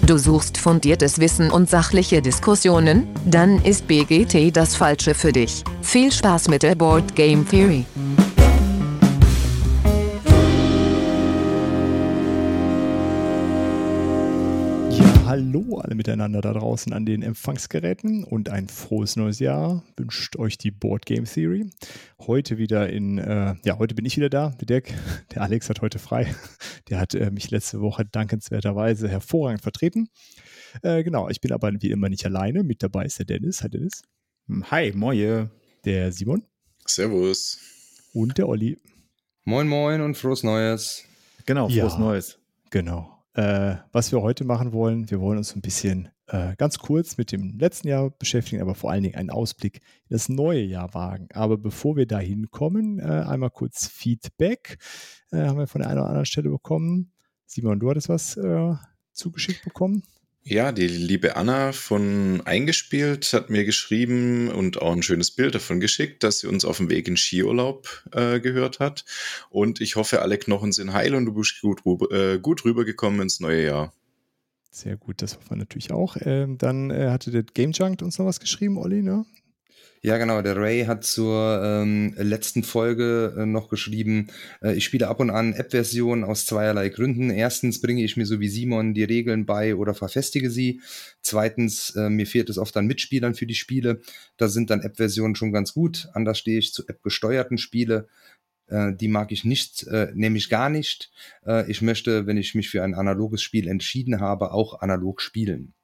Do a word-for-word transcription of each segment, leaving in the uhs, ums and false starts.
Du suchst fundiertes Wissen und sachliche Diskussionen? Dann ist B G T das Falsche für dich. Viel Spaß mit der Board Game Theory. Hallo alle miteinander da draußen an den Empfangsgeräten und ein frohes neues Jahr wünscht euch die Board Game Theory. Heute wieder in, äh, ja, heute bin ich wieder da, der Dirk. Der Alex hat heute frei. Der hat äh, mich letzte Woche dankenswerterweise hervorragend vertreten. Äh, genau, ich bin aber wie immer nicht alleine. Mit dabei ist der Dennis. Hi Dennis. Hi, moje. Der Simon. Servus. Und der Olli. Moin, moin und frohes Neues. Genau, frohes ja, Neues. Genau. Äh, was wir heute machen wollen, wir wollen uns ein bisschen äh, ganz kurz mit dem letzten Jahr beschäftigen, aber vor allen Dingen einen Ausblick in das neue Jahr wagen. Aber bevor wir da hinkommen, äh, einmal kurz Feedback. Äh, haben wir von der einen oder anderen Stelle bekommen. Simon, du hattest was äh, zugeschickt bekommen? Ja, die liebe Anna von Eingespielt hat mir geschrieben und auch ein schönes Bild davon geschickt, dass sie uns auf dem Weg in Skiurlaub äh, gehört hat. Und ich hoffe, alle Knochen sind heil und du bist gut, äh, gut rübergekommen ins neue Jahr. Sehr gut, das hoffen wir natürlich auch. Ähm, dann äh, hatte der Game Junk uns noch was geschrieben, Olli, ne? Ja, genau. Der Ray hat zur ähm, letzten Folge äh, noch geschrieben, äh, ich spiele ab und an App-Versionen aus zweierlei Gründen. Erstens bringe ich mir so wie Simon die Regeln bei oder verfestige sie. Zweitens, äh, mir fehlt es oft an Mitspielern für die Spiele. Da sind dann App-Versionen schon ganz gut. Anders stehe ich zu App-gesteuerten Spiele. Äh, die mag ich nicht, äh, nämlich gar nicht. Äh, ich möchte, wenn ich mich für ein analoges Spiel entschieden habe, auch analog spielen.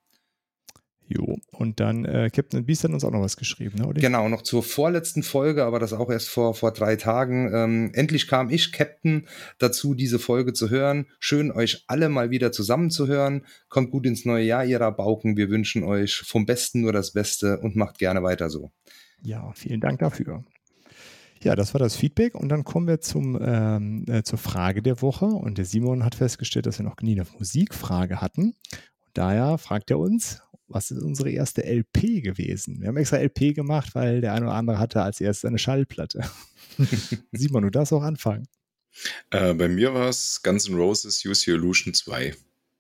Jo, und dann äh, Captain Beast hat uns auch noch was geschrieben, ne, oder? Genau, noch zur vorletzten Folge, aber das auch erst vor, vor drei Tagen. Ähm, endlich kam ich, Captain, dazu, diese Folge zu hören. Schön, euch alle mal wieder zusammenzuhören. Kommt gut ins neue Jahr, ihr Rabauken. Wir wünschen euch vom Besten nur das Beste und macht gerne weiter so. Ja, vielen Dank dafür. Ja, das war das Feedback und dann kommen wir zum, ähm, äh, zur Frage der Woche und der Simon hat festgestellt, dass wir noch nie eine Musikfrage hatten. Und daher fragt er uns, was ist unsere erste L P gewesen? Wir haben extra L P gemacht, weil der eine oder andere hatte als erstes eine Schallplatte. Simon, du darfst auch anfangen. Äh, bei mir war es Guns N' Roses Use Your Illusion zwei.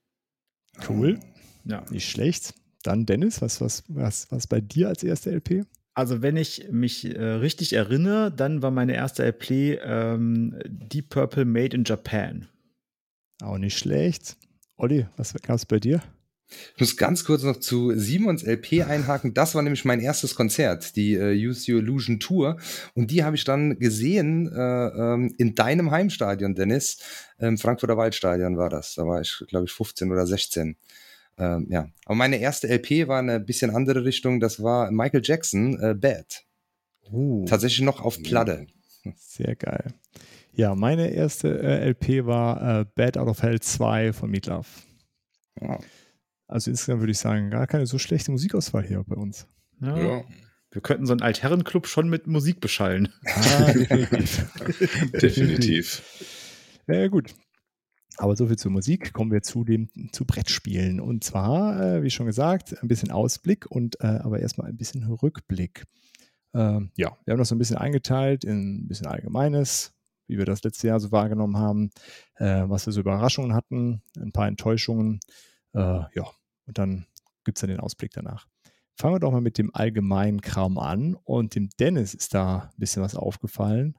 Cool. Ja, nicht schlecht. Dann Dennis, was was was was bei dir als erste L P? Also wenn ich mich äh, richtig erinnere, dann war meine erste L P ähm, Deep Purple Made in Japan. Auch nicht schlecht. Olli, was gab es bei dir? Ich muss ganz kurz noch zu Simons L P einhaken. Das war nämlich mein erstes Konzert, die äh, Use Your Illusion Tour. Und die habe ich dann gesehen äh, ähm, in deinem Heimstadion, Dennis. Im Frankfurter Waldstadion war das. Da war ich, glaube ich, fünfzehn oder sechzehn. Ähm, ja. Aber meine erste L P war eine bisschen andere Richtung. Das war Michael Jackson, äh, Bad. Uh, Tatsächlich noch auf Platte. Sehr geil. Ja, meine erste äh, L P war äh, Bad Out of Hell zwei von Meatloaf. Ja. Also insgesamt würde ich sagen, gar keine so schlechte Musikauswahl hier bei uns. Ja. Ja. Wir könnten so einen Altherrenclub schon mit Musik beschallen. Ah, definitiv. Definitiv. Ja, gut. Aber soviel zur Musik. Kommen wir zu dem zu Brettspielen. Und zwar, äh, wie schon gesagt, ein bisschen Ausblick und äh, aber erstmal ein bisschen Rückblick. Ähm, ja, wir haben das so ein bisschen eingeteilt in ein bisschen Allgemeines, wie wir das letzte Jahr so wahrgenommen haben, äh, was wir so Überraschungen hatten, ein paar Enttäuschungen. Äh, ja, und dann gibt es dann den Ausblick danach. Fangen wir doch mal mit dem allgemeinen Kram an. Und dem Dennis ist da ein bisschen was aufgefallen.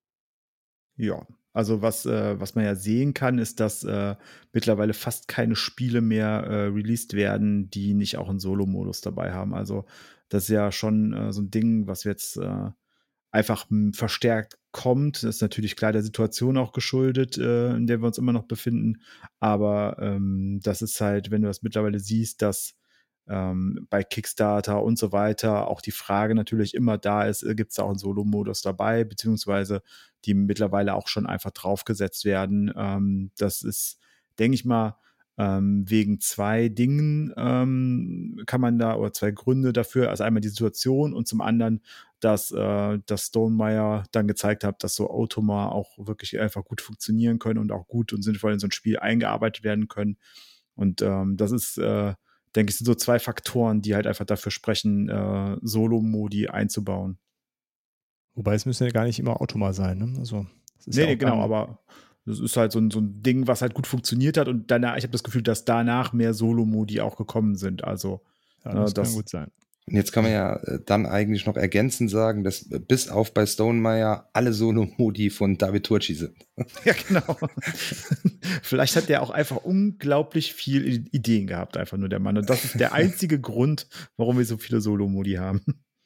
Ja, also was, äh, was man ja sehen kann, ist, dass äh, mittlerweile fast keine Spiele mehr äh, released werden, die nicht auch einen Solo-Modus dabei haben. Also das ist ja schon äh, so ein Ding, was jetzt äh, einfach m, verstärkt kommt. Das ist natürlich klar der Situation auch geschuldet, äh, in der wir uns immer noch befinden. Aber ähm, das ist halt, wenn du das mittlerweile siehst, dass ähm, bei Kickstarter und so weiter auch die Frage natürlich immer da ist, äh, gibt es da auch einen Solo-Modus dabei, beziehungsweise die mittlerweile auch schon einfach draufgesetzt werden. Ähm, das ist, denke ich mal, ähm, wegen zwei Dingen ähm, kann man da, oder zwei Gründe dafür, also einmal die Situation und zum anderen, dass, äh, dass Stonemaier dann gezeigt hat, dass so Automa auch wirklich einfach gut funktionieren können und auch gut und sinnvoll in so ein Spiel eingearbeitet werden können. Und ähm, das ist, äh, denke ich, sind so zwei Faktoren, die halt einfach dafür sprechen, äh, Solo-Modi einzubauen. Wobei es müssen ja gar nicht immer Automa sein. Ne? Also, das ist Nee, ja nee, auch genau, gar- aber Das ist halt so ein, so ein Ding, was halt gut funktioniert hat und danach, ich habe das Gefühl, dass danach mehr Solo-Modi auch gekommen sind. Also Ja, das äh, kann das, gut sein. Und jetzt kann man ja äh, dann eigentlich noch ergänzend sagen, dass äh, bis auf bei Stonemeyer alle Solo-Modi von David Turci sind. Ja, genau. Vielleicht hat der auch einfach unglaublich viel I- Ideen gehabt, einfach nur der Mann. Und das ist der einzige Grund, warum wir so viele Solo-Modi haben.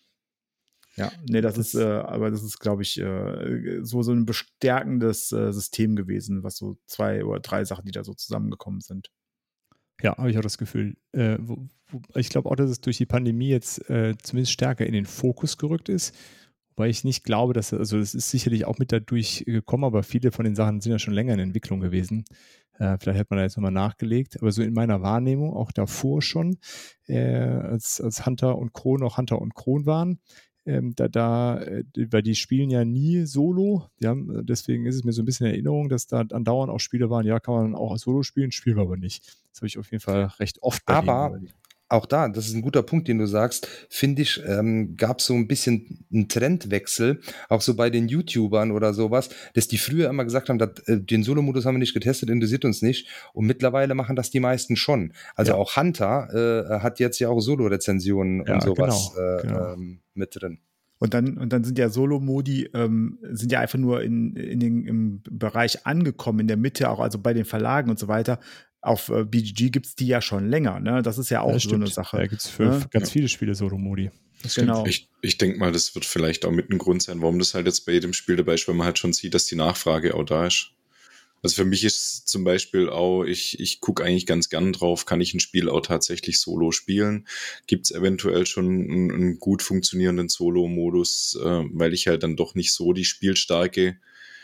Ja, nee, das, Das- ist, äh, aber das ist, glaube ich, äh, so, so ein bestärkendes äh, System gewesen, was so zwei oder drei Sachen, die da so zusammengekommen sind. Ja, habe ich auch das Gefühl. Äh, wo, wo, ich glaube auch, dass es durch die Pandemie jetzt äh, zumindest stärker in den Fokus gerückt ist. Wobei ich nicht glaube, dass, also das ist sicherlich auch mit dadurch gekommen, aber viele von den Sachen sind ja schon länger in Entwicklung gewesen. Äh, vielleicht hat man da jetzt nochmal nachgelegt, aber so in meiner Wahrnehmung, auch davor schon, äh, als, als Hunter und Kron noch Hunter und Kron waren, ähm, da, da, äh, weil die spielen ja nie solo. Die haben, deswegen ist es mir so ein bisschen in Erinnerung, dass da andauernd auch Spiele waren, ja, kann man auch als Solo spielen, spielen wir aber nicht. Das habe ich auf jeden Fall recht oft bei Aber denen. auch da, das ist ein guter Punkt, den du sagst, finde ich, ähm, gab es so ein bisschen einen Trendwechsel, auch so bei den YouTubern oder sowas, dass die früher immer gesagt haben, dass, äh, den Solo-Modus haben wir nicht getestet, interessiert uns nicht. Und mittlerweile machen das die meisten schon. Also Ja. auch Hunter äh, hat jetzt ja auch Solo-Rezensionen Ja, und sowas genau, äh, genau. ähm, mit drin. Und dann, und dann sind ja Solo-Modi, ähm, sind ja einfach nur in, in den, im Bereich angekommen, in der Mitte, auch also bei den Verlagen und so weiter. Auf äh, B G G gibt es die ja schon länger, ne? Das ist ja auch Das so eine stimmt. Sache. Da gibt es für ne? ganz Ja. viele Spiele Solo-Modi. Das stimmt. Genau. Ich, ich denke mal, das wird vielleicht auch mit ein Grund sein, warum das halt jetzt bei jedem Spiel dabei ist, weil man halt schon sieht, dass die Nachfrage auch da ist. Also für mich ist zum Beispiel auch, ich, ich gucke eigentlich ganz gern drauf, kann ich ein Spiel auch tatsächlich solo spielen? Gibt es eventuell schon einen, einen gut funktionierenden Solo-Modus, äh, weil ich halt dann doch nicht so die spielstarke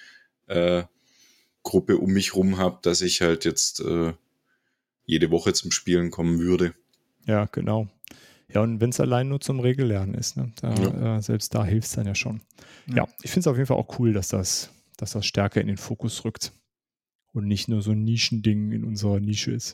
äh, Gruppe um mich rum habe, dass ich halt jetzt äh, jede Woche zum Spielen kommen würde. Ja, genau. Ja, und wenn es allein nur zum Regellernen ist, ne? da, Ja. äh, selbst da hilft es dann ja schon. Ja, Ja. ich finde es auf jeden Fall auch cool, dass das, dass das stärker in den Fokus rückt und nicht nur so ein Nischending in unserer Nische ist.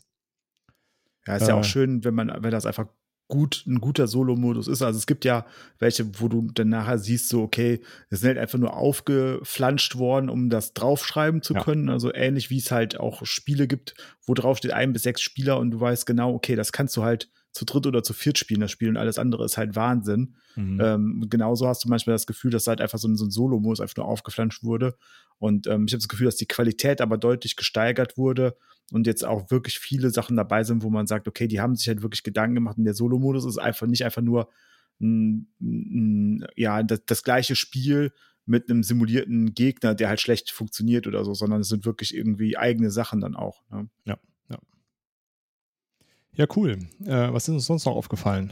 Ja, ist ja auch Äh, schön, wenn man, wenn das einfach gut, ein guter Solo-Modus ist. Also es gibt ja welche, wo du dann nachher siehst, so, okay, das sind halt einfach nur aufgeflanscht worden, um das draufschreiben zu Ja. können. Also ähnlich wie es halt auch Spiele gibt, wo drauf steht ein bis sechs Spieler und du weißt genau, okay, das kannst du halt zu dritt oder zu viert spielen, das Spiel, und alles andere ist halt Wahnsinn. mhm. Ähm, genauso hast du manchmal das Gefühl, dass halt einfach so ein, so ein Solo-Modus einfach nur aufgeflanscht wurde. Und ähm, ich habe das Gefühl, dass die Qualität aber deutlich gesteigert wurde und jetzt auch wirklich viele Sachen dabei sind, wo man sagt, okay, die haben sich halt wirklich Gedanken gemacht und der Solo-Modus ist einfach nicht einfach nur ein, ein, ja, das, das gleiche Spiel mit einem simulierten Gegner, der halt schlecht funktioniert oder so, sondern es sind wirklich irgendwie eigene Sachen dann auch. Ne? Ja, ja. Ja, cool. Äh, was ist uns sonst noch aufgefallen?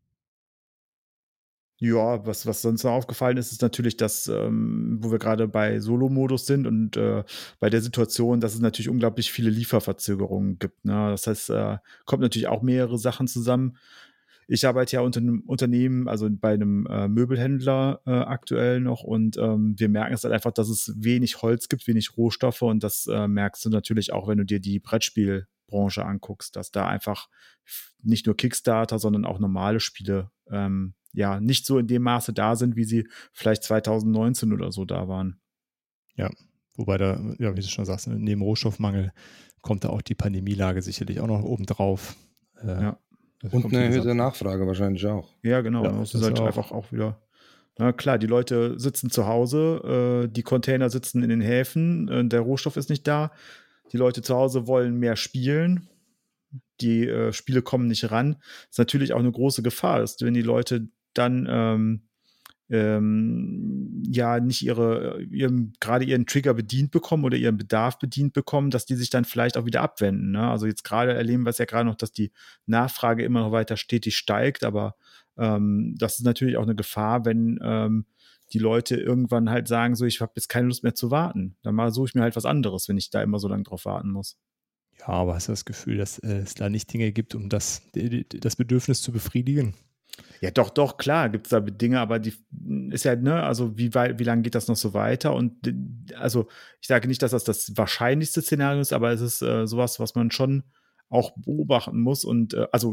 Ja, was, was sonst noch aufgefallen ist, ist natürlich, dass, ähm, wo wir gerade bei Solo-Modus sind und äh, bei der Situation, dass es natürlich unglaublich viele Lieferverzögerungen gibt. Ne? Das heißt, äh, kommt natürlich auch mehrere Sachen zusammen. Ich arbeite ja unter einem Unternehmen, also bei einem äh, Möbelhändler äh, aktuell noch, und ähm, wir merken es halt einfach, dass es wenig Holz gibt, wenig Rohstoffe, und das äh, merkst du natürlich auch, wenn du dir die Brettspielbranche anguckst, dass da einfach nicht nur Kickstarter, sondern auch normale Spiele ähm, ja nicht so in dem Maße da sind, wie sie vielleicht zwanzig neunzehn oder so da waren. Ja, wobei da, ja, wie du schon sagst, neben Rohstoffmangel kommt da auch die Pandemielage sicherlich auch noch oben drauf. Äh, Ja. das Und kommt, eine wie erhöhte gesagt, Nachfrage wahrscheinlich auch. Ja, genau. Ja, das das ist halt auch. einfach auch wieder. Na klar, die Leute sitzen zu Hause, äh, die Container sitzen in den Häfen, äh, der Rohstoff ist nicht da. Die Leute zu Hause wollen mehr spielen. Die äh, Spiele kommen nicht ran. Das ist natürlich auch eine große Gefahr, ist, wenn die Leute dann ähm, ähm, ja nicht ihre, ihren, gerade ihren Trigger bedient bekommen oder ihren Bedarf bedient bekommen, dass die sich dann vielleicht auch wieder abwenden. Ne? Also jetzt gerade erleben wir es ja gerade noch, dass die Nachfrage immer noch weiter stetig steigt, aber ähm, das ist natürlich auch eine Gefahr, wenn ähm, die Leute irgendwann halt sagen, so, ich habe jetzt keine Lust mehr zu warten. Dann mal suche ich mir halt was anderes, wenn ich da immer so lange drauf warten muss. Ja, aber hast du das Gefühl, dass äh, es da nicht Dinge gibt, um das, die, die, das Bedürfnis zu befriedigen? Ja, doch, doch, klar, gibt es da Dinge, aber die ist ja, ne, also wie weit, wie lange geht das noch so weiter? Und also ich sage nicht, dass das das wahrscheinlichste Szenario ist, aber es ist äh, sowas, was man schon auch beobachten muss und äh, also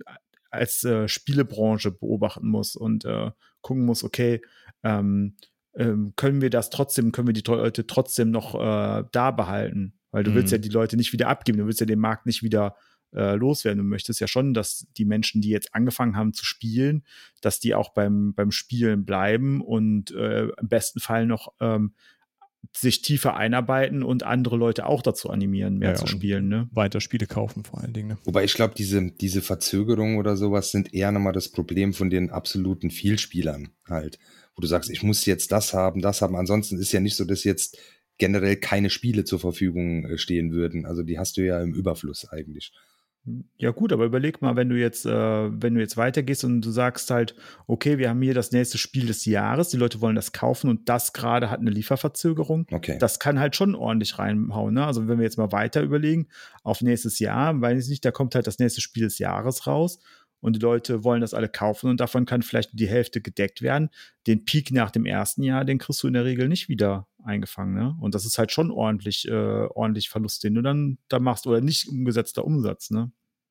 als äh, Spielebranche beobachten muss und äh, gucken muss, okay, ähm, ähm, können wir das trotzdem, können wir die Leute trotzdem noch äh, da behalten? Weil du mhm. willst ja die Leute nicht wieder abgeben, du willst ja den Markt nicht wieder äh, loswerden. Du möchtest ja schon, dass die Menschen, die jetzt angefangen haben zu spielen, dass die auch beim, beim Spielen bleiben und äh, im besten Fall noch ähm, sich tiefer einarbeiten und andere Leute auch dazu animieren, mehr ja, zu spielen. Ne? Weiter Spiele kaufen vor allen Dingen. Ne? Wobei ich glaube, diese, diese Verzögerungen oder sowas sind eher nochmal das Problem von den absoluten Vielspielern halt. Wo du sagst, ich muss jetzt das haben, das haben. Ansonsten ist ja nicht so, dass jetzt generell keine Spiele zur Verfügung stehen würden. Also die hast du ja im Überfluss eigentlich. Ja gut, aber überleg mal, wenn du jetzt, äh, wenn du jetzt weitergehst und du sagst halt, okay, wir haben hier das nächste Spiel des Jahres, die Leute wollen das kaufen und das gerade hat eine Lieferverzögerung. Okay. Das kann halt schon ordentlich reinhauen. Ne? Also wenn wir jetzt mal weiter überlegen, auf nächstes Jahr, weiß ich nicht, da kommt halt das nächste Spiel des Jahres raus und die Leute wollen das alle kaufen und davon kann vielleicht die Hälfte gedeckt werden. Den Peak nach dem ersten Jahr, den kriegst du in der Regel nicht wieder eingefangen. Ne? Und das ist halt schon ordentlich, äh, ordentlich Verlust, den du dann da machst oder nicht umgesetzter Umsatz. Ne?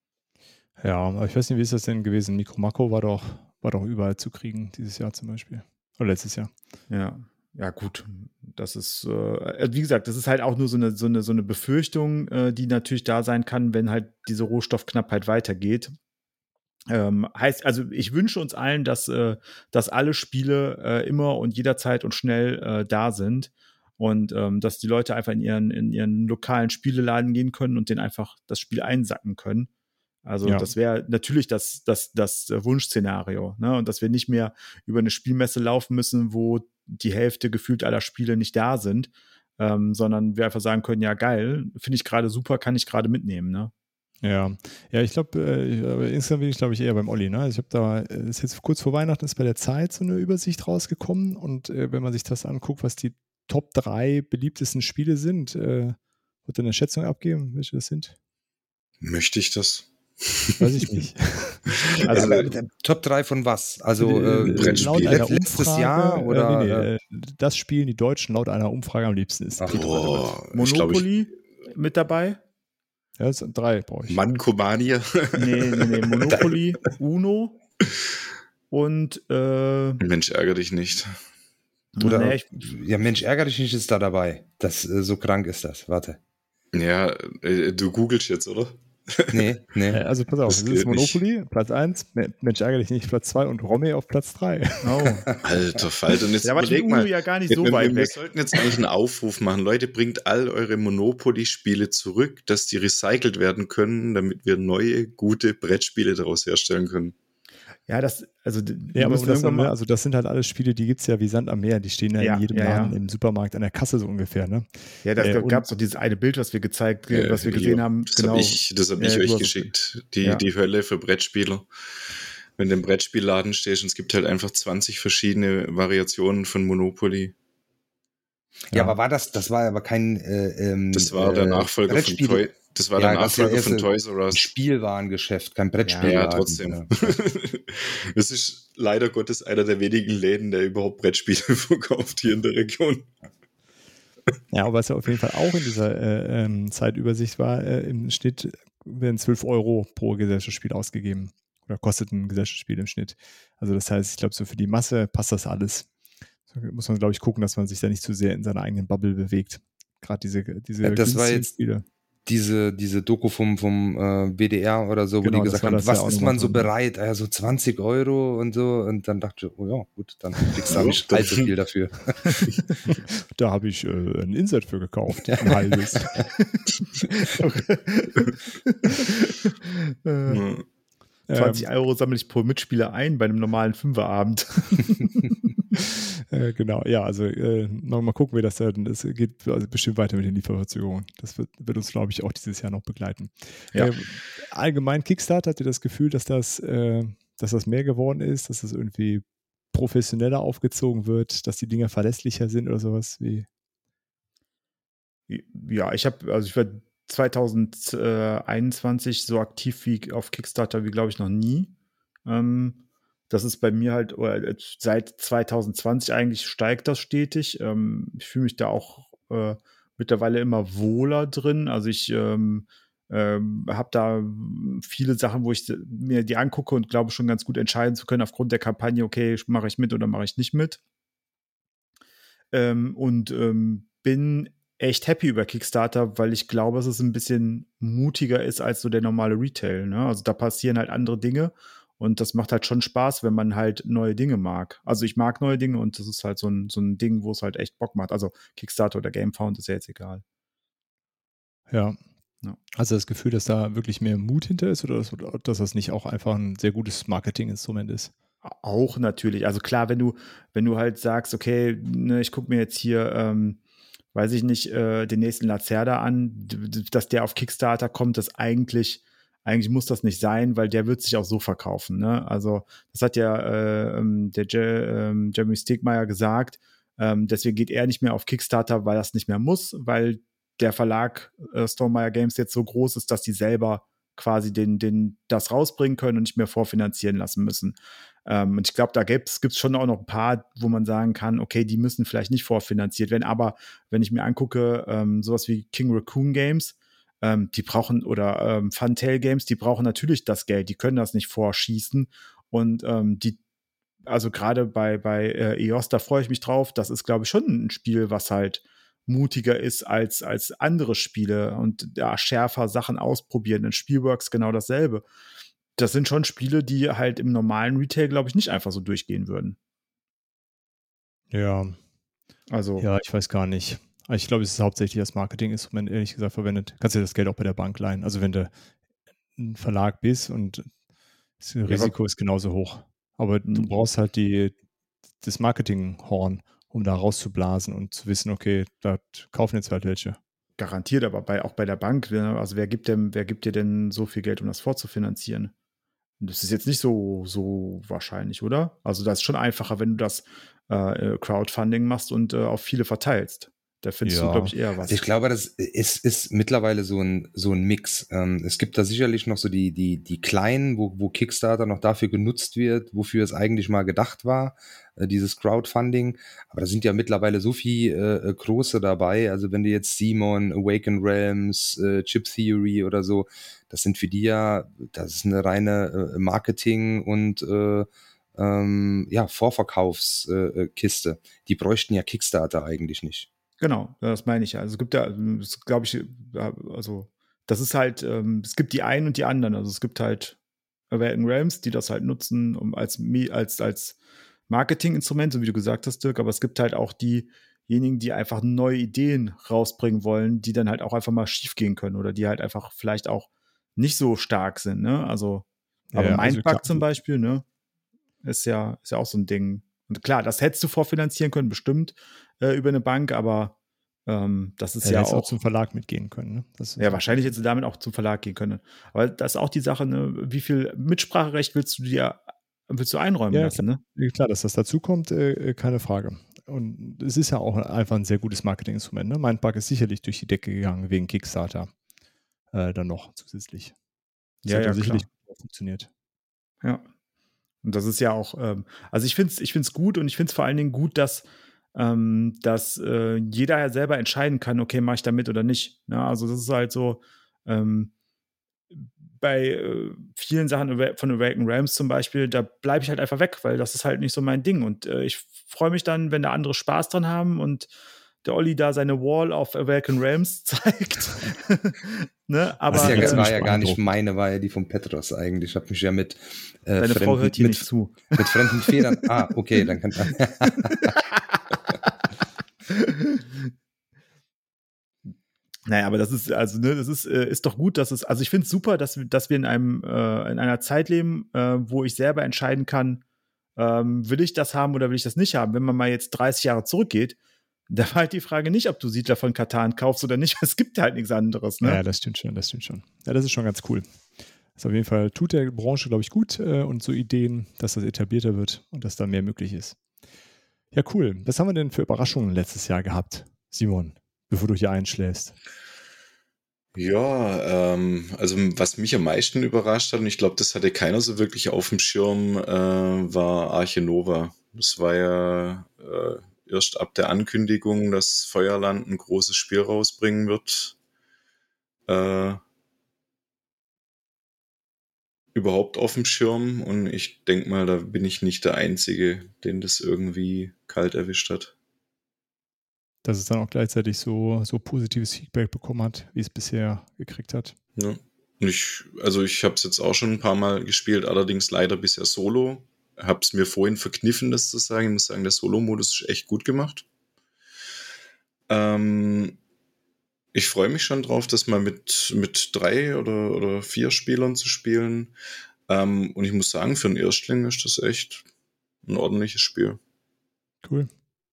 Ja, aber ich weiß nicht, wie ist das denn gewesen? Micro Macro war doch, war doch überall zu kriegen, dieses Jahr zum Beispiel. Oder letztes Jahr. Ja, ja gut. Das ist, äh, wie gesagt, das ist halt auch nur so eine, so eine, so eine Befürchtung, äh, die natürlich da sein kann, wenn halt diese Rohstoffknappheit weitergeht. Ähm, heißt, also ich wünsche uns allen, dass, äh, dass alle Spiele äh, immer und jederzeit und schnell äh, da sind und ähm, dass die Leute einfach in ihren, in ihren lokalen Spieleladen gehen können und den einfach das Spiel einsacken können. Also ja. das wäre natürlich das, das, das Wunschszenario, ne? Und dass wir nicht mehr über eine Spielmesse laufen müssen, wo die Hälfte gefühlt aller Spiele nicht da sind, ähm, sondern wir einfach sagen können, ja geil, finde ich gerade super, kann ich gerade mitnehmen, ne? Ja, ja, ich glaube, äh, insgesamt bin ich, glaube ich, eher beim Olli. Ne? Also ich habe da, ist jetzt kurz vor Weihnachten ist bei der Zeit so eine Übersicht rausgekommen und äh, wenn man sich das anguckt, was die Top drei beliebtesten Spiele sind, äh, wird eine Schätzung abgeben, welche das sind? Möchte ich das? Weiß ich nicht. Also äh, Top drei von was? Also äh, Brettspiel. Laut letztes Umfrage, Jahr oder äh, nee, nee, das spielen die Deutschen laut einer Umfrage am liebsten ist. Ach, boah, Monopoly ich, mit dabei? Ja, das sind drei bei euch. Mankomania. Nee, nee, nee, Monopoly, Uno und äh, Mensch, ärgere dich nicht. Oder, nee, ich, ja, Mensch, ärgere dich nicht, ist da dabei. Das, äh, so krank ist das. Warte. Ja, äh, du googelst jetzt, oder? Nee, nee. Also pass auf, das, das ist Monopoly, nicht. Platz eins, Mensch, ärgere dich nicht, Platz zwei und Romy auf Platz drei. Oh. Alter Falter, und jetzt ja, überleg mal. Ja gar nicht so wir, weit wir, weg. Wir sollten jetzt eigentlich einen Aufruf machen. Leute, bringt all eure Monopoly-Spiele zurück, dass die recycelt werden können, damit wir neue, gute Brettspiele daraus herstellen können. Ja, das, also, ja, aber das, dann, also das sind halt alles Spiele, die gibt es ja wie Sand am Meer, die stehen ja, ja in jedem ja, Laden ja. im Supermarkt an der Kasse so ungefähr, ne? Ja, da äh, gab es doch dieses eine Bild, was wir gezeigt, äh, was wir gesehen ja, haben. Das genau. habe ich, das hab ich äh, euch geschickt, die, ja. die Hölle für Brettspieler. Wenn du im Brettspielladen stehst und es gibt halt einfach zwanzig verschiedene Variationen von Monopoly. Ja, ja aber war das, das war aber kein äh, ähm, Das war der Nachfolger von Toy. Das war ja, der Nachfolger von Toys R Us. Ein Spielwarengeschäft, kein Brettspiel. Ja, ja, trotzdem. Das ist leider Gottes einer der wenigen Läden, der überhaupt Brettspiele verkauft hier in der Region. Ja, aber was ja auf jeden Fall auch in dieser äh, ähm, Zeitübersicht war, äh, im Schnitt werden zwölf Euro pro Gesellschaftsspiel ausgegeben. Oder kostet ein Gesellschaftsspiel im Schnitt. Also das heißt, ich glaube, so für die Masse passt das alles. So muss man, glaube ich, gucken, dass man sich da nicht zu sehr in seiner eigenen Bubble bewegt. Gerade diese, diese ja, das war jetzt Spiele. Diese, diese Doku vom, vom äh, B D R oder so, wo genau, die gesagt haben, was ja ist man so bereit? Ja, so zwanzig Euro und so. Und dann dachte ich, oh ja, gut, dann kriegst du nicht allzu viel dafür. Da habe ich äh, ein Insert für gekauft. Ein halbes. äh, zwanzig Euro sammle ich pro Mitspieler ein bei einem normalen Fünferabend. äh, genau, ja, also äh, noch mal gucken, wie das dann, es geht also bestimmt weiter mit den Lieferverzögerungen. Das wird, wird uns, glaube ich, auch dieses Jahr noch begleiten. Ja. Äh, allgemein Kickstarter, habt ihr das Gefühl, dass das, äh, dass das mehr geworden ist, dass das irgendwie professioneller aufgezogen wird, dass die Dinger verlässlicher sind oder sowas wie? Ja, ich habe, also ich war zwanzig einundzwanzig so aktiv wie auf Kickstarter wie, glaube ich, noch nie. Ähm, das ist bei mir halt, oder seit zwanzig zwanzig eigentlich steigt das stetig. Ähm, ich fühle mich da auch äh, mittlerweile immer wohler drin. Also ich ähm, ähm, habe da viele Sachen, wo ich mir die angucke und glaube schon ganz gut entscheiden zu können aufgrund der Kampagne, okay, mache ich mit oder mache ich nicht mit. ähm, und ähm, bin echt happy über Kickstarter, weil ich glaube, dass es ein bisschen mutiger ist als so der normale Retail. Ne? Also da passieren halt andere Dinge und das macht halt schon Spaß, wenn man halt neue Dinge mag. Also ich mag neue Dinge und das ist halt so ein, so ein Ding, wo es halt echt Bock macht. Also Kickstarter oder GameFound ist ja jetzt egal. Ja. Ja. Also das Gefühl, dass da wirklich mehr Mut hinter ist oder dass, oder dass das nicht auch einfach ein sehr gutes Marketinginstrument ist? Auch natürlich. Also klar, wenn du, wenn du halt sagst, okay, ne, ich gucke mir jetzt hier, ähm, weiß ich nicht, äh, den nächsten Lacerda an, d- d- dass der auf Kickstarter kommt, das eigentlich, eigentlich muss das nicht sein, weil der wird sich auch so verkaufen. Ne? Also das hat ja äh, ähm, der Je ähm, Jeremy Stegmaier gesagt. Ähm, deswegen geht er nicht mehr auf Kickstarter, weil das nicht mehr muss, weil der Verlag äh, Stonemaier Games jetzt so groß ist, dass die selber quasi den, den, das rausbringen können und nicht mehr vorfinanzieren lassen müssen. Ähm, und ich glaube, da gibt es schon auch noch ein paar, wo man sagen kann, okay, die müssen vielleicht nicht vorfinanziert werden. Aber wenn ich mir angucke, ähm, sowas wie King Raccoon Games, ähm, die brauchen, oder ähm, Funtail Games, die brauchen natürlich das Geld, die können das nicht vorschießen. Und ähm, die, also gerade bei, bei äh, E O S, da freue ich mich drauf. Das ist, glaube ich, schon ein Spiel, was halt mutiger ist als, als andere Spiele und ja, schärfer Sachen ausprobieren. In Spielworks genau dasselbe. Das sind schon Spiele, die halt im normalen Retail, glaube ich, nicht einfach so durchgehen würden. Ja. Also. Ja, ich weiß gar nicht. Ich glaube, es ist hauptsächlich das Marketinginstrument, ehrlich gesagt, verwendet. Kannst du das Geld auch bei der Bank leihen. Also wenn du ein Verlag bist und das Risiko Ja, ist genauso hoch. Aber du brauchst halt die, das Marketinghorn, um da rauszublasen und zu wissen, okay, da kaufen jetzt halt welche. Garantiert, aber bei, auch bei der Bank, also wer gibt, denn, wer gibt dir denn so viel Geld, um das vorzufinanzieren? Das ist jetzt nicht so, so wahrscheinlich, oder? Also das ist schon einfacher, wenn du das äh, Crowdfunding machst und äh, auf viele verteilst. Da findest Ja. du, glaube ich, eher was. Also ich glaube, das ist, ist mittlerweile so ein, so ein Mix. Ähm, es gibt da sicherlich noch so die, die, die kleinen, wo, wo Kickstarter noch dafür genutzt wird, wofür es eigentlich mal gedacht war, äh, dieses Crowdfunding. Aber da sind ja mittlerweile so viel äh, große dabei. Also wenn du jetzt Simon, Awaken Realms, äh, Chip Theory oder so, das sind für die ja, das ist eine reine äh, Marketing- und äh, ähm, ja, Vorverkaufskiste. Äh, die bräuchten ja Kickstarter eigentlich nicht. Genau, das meine ich ja. Also es gibt ja, glaube ich, also das ist halt, ähm, es gibt die einen und die anderen. Also es gibt halt Awaken Realms, die das halt nutzen, um als, als, als Marketinginstrument, so wie du gesagt hast, Dirk, aber es gibt halt auch diejenigen, die einfach neue Ideen rausbringen wollen, die dann halt auch einfach mal schief gehen können oder die halt einfach vielleicht auch nicht so stark sind, ne? Also, aber Ja, also Mindbug klar. zum Beispiel, ne, ist ja, ist ja auch so ein Ding. Und klar, das hättest du vorfinanzieren können, bestimmt, äh, über eine Bank, aber ähm, das ist Ja, ja hättest auch. auch zum Verlag mitgehen können. Ne? Das ist Ja, auch wahrscheinlich richtig. hättest du damit auch zum Verlag gehen können. Aber das ist auch die Sache, ne, wie viel Mitspracherecht willst du dir, willst du einräumen Ja, lassen, klar, ne? klar, dass das dazu kommt, äh, keine Frage. Und es ist ja auch einfach ein sehr gutes Marketinginstrument. Ne? Mindbug ist sicherlich durch die Decke gegangen wegen Kickstarter. Äh, dann noch zusätzlich. Das Ja, hat ja, ja sicherlich klar. gut funktioniert. Ja. Und das ist ja auch, ähm, also ich finde es ich find's gut und ich finde es vor allen Dingen gut, dass, ähm, dass äh, jeder ja selber entscheiden kann, okay, mache ich da mit oder nicht. Ja, also das ist halt so, ähm, bei äh, vielen Sachen von Awaken Realms zum Beispiel, da bleibe ich halt einfach weg, weil das ist halt nicht so mein Ding. Und äh, ich freue mich dann, wenn da andere Spaß dran haben und der Olli da seine Wall auf Awaken Realms zeigt. Ne? Aber Das ja, jetzt äh, war ja gar nicht beeindruckend. meine, war ja die von Petros eigentlich. Ich habe mich ja mit äh, deine fremden, Frau hört hier mit, nicht zu. mit fremden Federn. Ah, okay, dann kann. Naja, aber das ist, also, ne, das ist, äh, ist doch gut, dass es, also ich finde es super, dass, wir- dass wir in einem, äh, in einer Zeit leben, äh, wo ich selber entscheiden kann, ähm, will ich das haben oder will ich das nicht haben. Wenn man mal jetzt dreißig Jahre zurückgeht, da war halt die Frage nicht, ob du Siedler von Katan kaufst oder nicht. Es gibt halt nichts anderes, ne? Ja, das stimmt schon, das stimmt schon. Ja, das ist schon ganz cool. Das auf jeden Fall tut der Branche, glaube ich, gut äh, und so Ideen, dass das etablierter wird und dass da mehr möglich ist. Ja, cool. Was haben wir denn für Überraschungen letztes Jahr gehabt, Simon, bevor du hier einschläfst? Ja, ähm, also was mich am meisten überrascht hat, und ich glaube, das hatte keiner so wirklich auf dem Schirm, äh, war Arche Nova. Das war ja äh, erst ab der Ankündigung, dass Feuerland ein großes Spiel rausbringen wird, äh, überhaupt auf dem Schirm. Und ich denke mal, da bin ich nicht der Einzige, den das irgendwie kalt erwischt hat. dass es dann auch gleichzeitig so, so positives Feedback bekommen hat, wie es bisher gekriegt hat. Ja. Und ich, also ich habe es jetzt auch schon ein paar Mal gespielt, allerdings leider bisher solo. Habe es mir vorhin verkniffen, das zu sagen. Ich muss sagen, der Solo-Modus ist echt gut gemacht. Ähm, ich freue mich schon drauf, das mal mit, mit drei oder, oder vier Spielern zu spielen. Ähm, und ich muss sagen, für einen Erstling ist das echt ein ordentliches Spiel. Cool.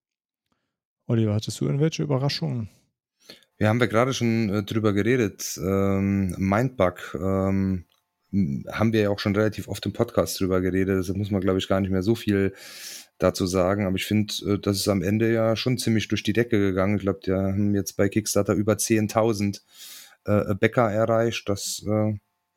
Oliver, hattest du irgendwelche Überraschungen? Wir haben ja gerade schon äh, drüber geredet. Ähm, Mindbug ähm, haben wir ja auch schon relativ oft im Podcast drüber geredet. Deshalb muss man, glaube ich, gar nicht mehr so viel dazu sagen. Aber ich finde, äh, das ist am Ende ja schon ziemlich durch die Decke gegangen. Ich glaube, die haben jetzt bei Kickstarter über zehntausend äh, Bäcker erreicht. Das äh,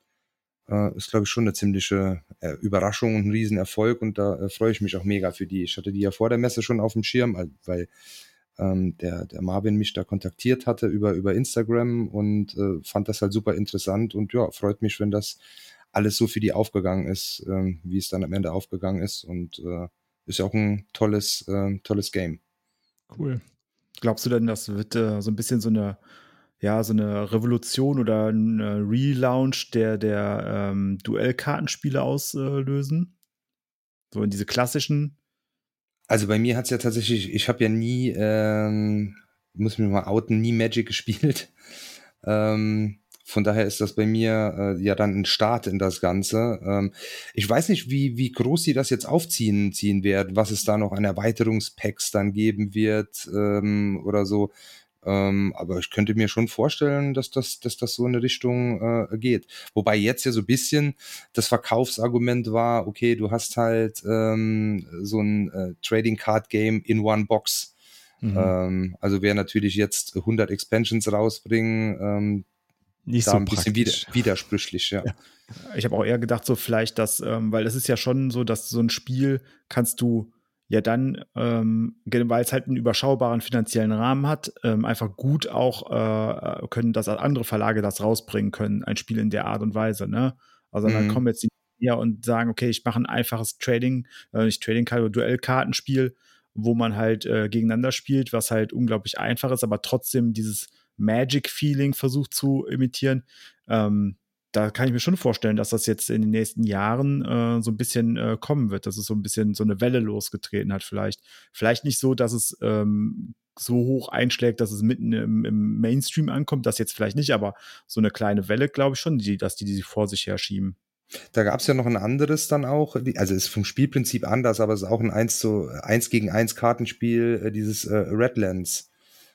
äh, ist, glaube ich, schon eine ziemliche äh, Überraschung und ein Riesenerfolg. Und da äh, freue ich mich auch mega für die. Ich hatte die ja vor der Messe schon auf dem Schirm, weil ähm, der, der Marvin mich da kontaktiert hatte über, über Instagram und äh, fand das halt super interessant. Und ja, freut mich, wenn das alles so für die aufgegangen ist, ähm, wie es dann am Ende aufgegangen ist. Und äh, ist ja auch ein tolles, äh, tolles Game. Cool. Glaubst du denn, das wird äh, so ein bisschen so eine, ja, so eine Revolution oder ein äh, Relaunch der, der ähm, Duellkartenspiele auslösen? So in diese klassischen? Also bei mir hat es ja tatsächlich, ich habe ja nie, ähm, muss mich mal outen, nie Magic gespielt. Ähm, von daher ist das bei mir äh, ja dann ein Start in das Ganze. Ähm, ich weiß nicht, wie, wie groß sie das jetzt aufziehen ziehen werden, was es da noch an Erweiterungspacks dann geben wird ähm, oder so. Ähm, aber ich könnte mir schon vorstellen, dass das, dass das so in eine Richtung äh, geht. Wobei jetzt ja so ein bisschen das Verkaufsargument war, okay, du hast halt ähm, so ein äh, Trading Card Game in one box. Mhm. Ähm, also wer natürlich jetzt hundert Expansions rausbringen, ähm, Nicht da so ein bisschen wider praktisch. widersprüchlich, ja. Ja. Ich habe auch eher gedacht, so vielleicht, dass, ähm, weil es ist ja schon so, dass so ein Spiel kannst du ja dann, ähm, ge- weil es halt einen überschaubaren finanziellen Rahmen hat, ähm, einfach gut auch äh, können, dass andere Verlage das rausbringen können, ein Spiel in der Art und Weise, ne? Also dann Mhm. kommen jetzt die her und sagen, okay, ich mache ein einfaches Trading, äh, nicht Trading Card, aber Duellkartenspiel, wo man halt äh, gegeneinander spielt, was halt unglaublich einfach ist, aber trotzdem dieses Magic-Feeling versucht zu imitieren. Ähm, da kann ich mir schon vorstellen, dass das jetzt in den nächsten Jahren äh, so ein bisschen äh, kommen wird, dass es so ein bisschen so eine Welle losgetreten hat vielleicht. Vielleicht nicht so, dass es ähm, so hoch einschlägt, dass es mitten im, im Mainstream ankommt, das jetzt vielleicht nicht, aber so eine kleine Welle, glaube ich schon, die, dass die die vor sich herschieben. Da gab es ja noch ein anderes dann auch, die- also ist vom Spielprinzip anders, aber es ist auch ein eins zu eins gegen eins Kartenspiel, äh, dieses äh, Redlands.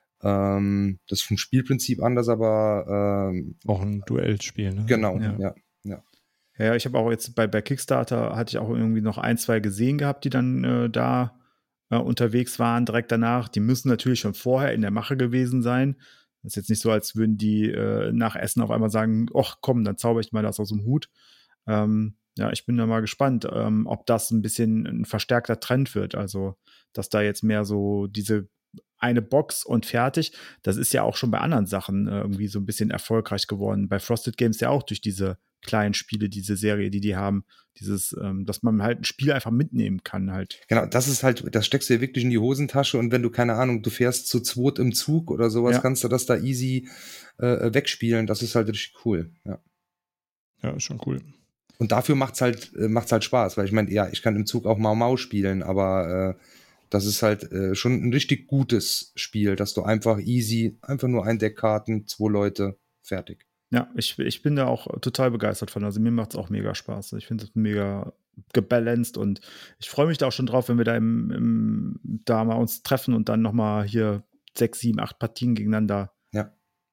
Ähm, das ist vom Spielprinzip anders, aber ähm, Auch ein Duellspiel, ne? genau, Ja. ja. ja. Ja, ich habe auch jetzt bei, bei Kickstarter hatte ich auch irgendwie noch ein, zwei gesehen gehabt, die dann äh, da äh, unterwegs waren, direkt danach. Die müssen natürlich schon vorher in der Mache gewesen sein. Das ist jetzt nicht so, als würden die äh, nach Essen auf einmal sagen, ach komm, dann zauber ich mal das aus dem Hut. Ähm, ja, ich bin da mal gespannt, ähm, ob das ein bisschen ein verstärkter Trend wird. Also, dass da jetzt mehr so diese eine Box und fertig. Das ist ja auch schon bei anderen Sachen äh, irgendwie so ein bisschen erfolgreich geworden. Bei Frosted Games ja auch durch diese kleinen Spiele, diese Serie, die die haben, dieses, ähm, dass man halt ein Spiel einfach mitnehmen kann halt. Genau, das ist halt, das steckst du dir wirklich in die Hosentasche und wenn du, keine Ahnung, du fährst zu zweit im Zug oder sowas, Ja. kannst du das da easy äh, wegspielen. Das ist halt richtig cool, ja. Ja, ist schon cool. Und dafür macht's halt, äh, macht's halt Spaß, weil ich meine, ja, ich kann im Zug auch Mau Mau spielen, aber äh, das ist halt äh, schon ein richtig gutes Spiel, dass du einfach easy, einfach nur ein Deck Karten, zwei Leute, fertig. Ja, ich, ich bin da auch total begeistert von. Also mir macht es auch mega Spaß. Ich finde es mega gebalanced und ich freue mich da auch schon drauf, wenn wir da im, im da mal uns treffen und dann nochmal hier sechs, sieben, acht Partien gegeneinander. Ja.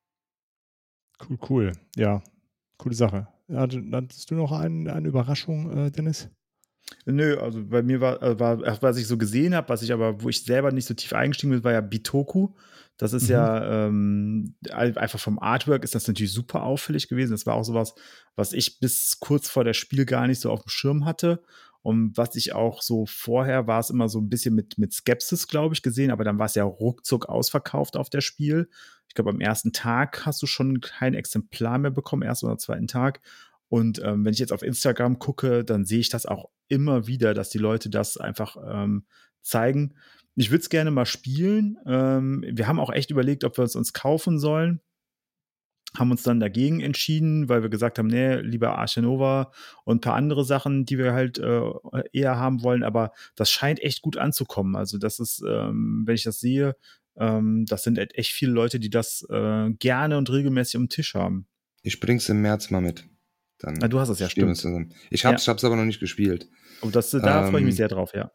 Cool, cool. Ja, coole Sache. Hattest du noch ein, eine Überraschung, äh, Dennis? Nö, also bei mir war, äh, war, was ich so gesehen habe, was ich aber, wo ich selber nicht so tief eingestiegen bin, war ja Bitoku. Das ist Mhm. ja ähm, einfach vom Artwork ist das natürlich super auffällig gewesen. Das war auch sowas, was ich bis kurz vor der Spiel gar nicht so auf dem Schirm hatte. Und was ich auch so vorher war es immer so ein bisschen mit, mit Skepsis, glaube ich, gesehen, aber dann war es ja ruckzuck ausverkauft auf der Spiel. Ich glaube, am ersten Tag hast du schon kein Exemplar mehr bekommen, ersten oder zweiten Tag. Und ähm, wenn ich jetzt auf Instagram gucke, dann sehe ich das auch immer wieder, dass die Leute das einfach ähm, zeigen. ich würde es gerne mal spielen. Ähm, wir haben auch echt überlegt, ob wir es uns kaufen sollen. Haben uns dann dagegen entschieden, weil wir gesagt haben, nee, lieber Arche Nova und ein paar andere Sachen, die wir halt äh, eher haben wollen. Aber das scheint echt gut anzukommen. Also das ist, ähm, wenn ich das sehe, ähm, das sind echt viele Leute, die das äh, gerne und regelmäßig am Tisch haben. Ich bring's im März mal mit. Dann ah, du hast es ja, stimmt. Ich hab's, ja. ich hab's aber noch nicht gespielt. Oh, das, da ähm, freue ich mich sehr drauf, ja.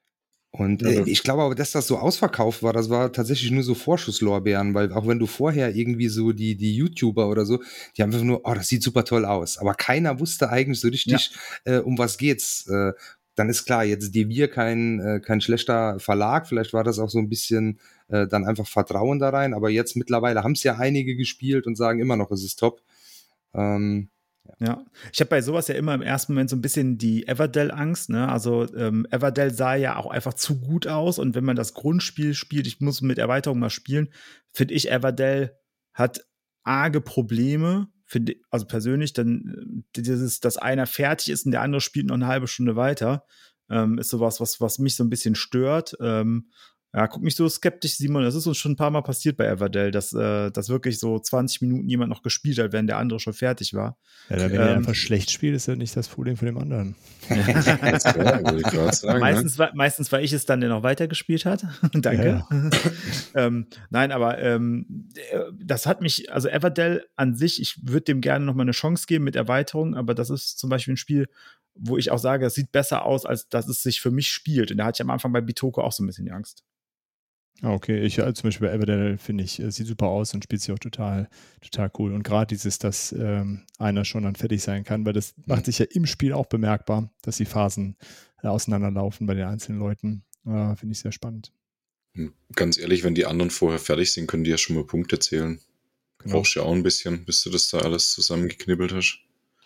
Und äh, ich glaube aber, dass das so ausverkauft war, das war tatsächlich nur so Vorschusslorbeeren, weil auch wenn du vorher irgendwie so die, die YouTuber oder so, die haben einfach nur, oh, das sieht super toll aus. Aber keiner wusste eigentlich so richtig, ja. äh, um was geht's. Äh, dann ist klar, jetzt Devir kein, äh, kein schlechter Verlag, vielleicht war das auch so ein bisschen äh, dann einfach Vertrauen da rein, aber jetzt mittlerweile haben es ja einige gespielt und sagen immer noch, es ist top. Ähm, Ja, ich habe bei sowas ja immer im ersten Moment so ein bisschen die Everdell-Angst, ne? Also ähm, Everdell sah ja auch einfach zu gut aus und wenn man das Grundspiel spielt, ich muss mit Erweiterung mal spielen, finde ich, Everdell hat arge Probleme, finde also persönlich, dann dieses, dass einer fertig ist und der andere spielt noch eine halbe Stunde weiter, ähm, ist sowas, was, was mich so ein bisschen stört. Ähm, Ja, guck mich so skeptisch, Simon. Das ist uns schon ein paar Mal passiert bei Everdell, dass, äh, dass wirklich so zwanzig Minuten jemand noch gespielt hat, während der andere schon fertig war. Ja, dann, wenn ähm, er einfach schlecht spielt, ist ja nicht das Problem von dem anderen. das ja, würde ich gerade sagen, meistens, ne? war, meistens war ich es dann, der noch weiter gespielt hat. Danke. Ja. ähm, nein, aber ähm, das hat mich, also Everdell an sich, ich würde dem gerne noch mal eine Chance geben mit Erweiterung, aber das ist zum Beispiel ein Spiel, wo ich auch sage, es sieht besser aus, als dass es sich für mich spielt. Und da hatte ich am Anfang bei Bitoko auch so ein bisschen die Angst. Ah, okay, ich also zum Beispiel bei Everdell finde ich, sieht super aus und spielt sich auch total, total cool. Und gerade dieses, dass ähm, einer schon dann fertig sein kann, weil das macht sich ja im Spiel auch bemerkbar, dass die Phasen äh, auseinanderlaufen bei den einzelnen Leuten. Äh, finde ich sehr spannend. Ganz ehrlich, wenn die anderen vorher fertig sind, können die ja schon mal Punkte zählen. Genau. Brauchst du ja auch ein bisschen, bis du das da alles zusammengeknibbelt hast.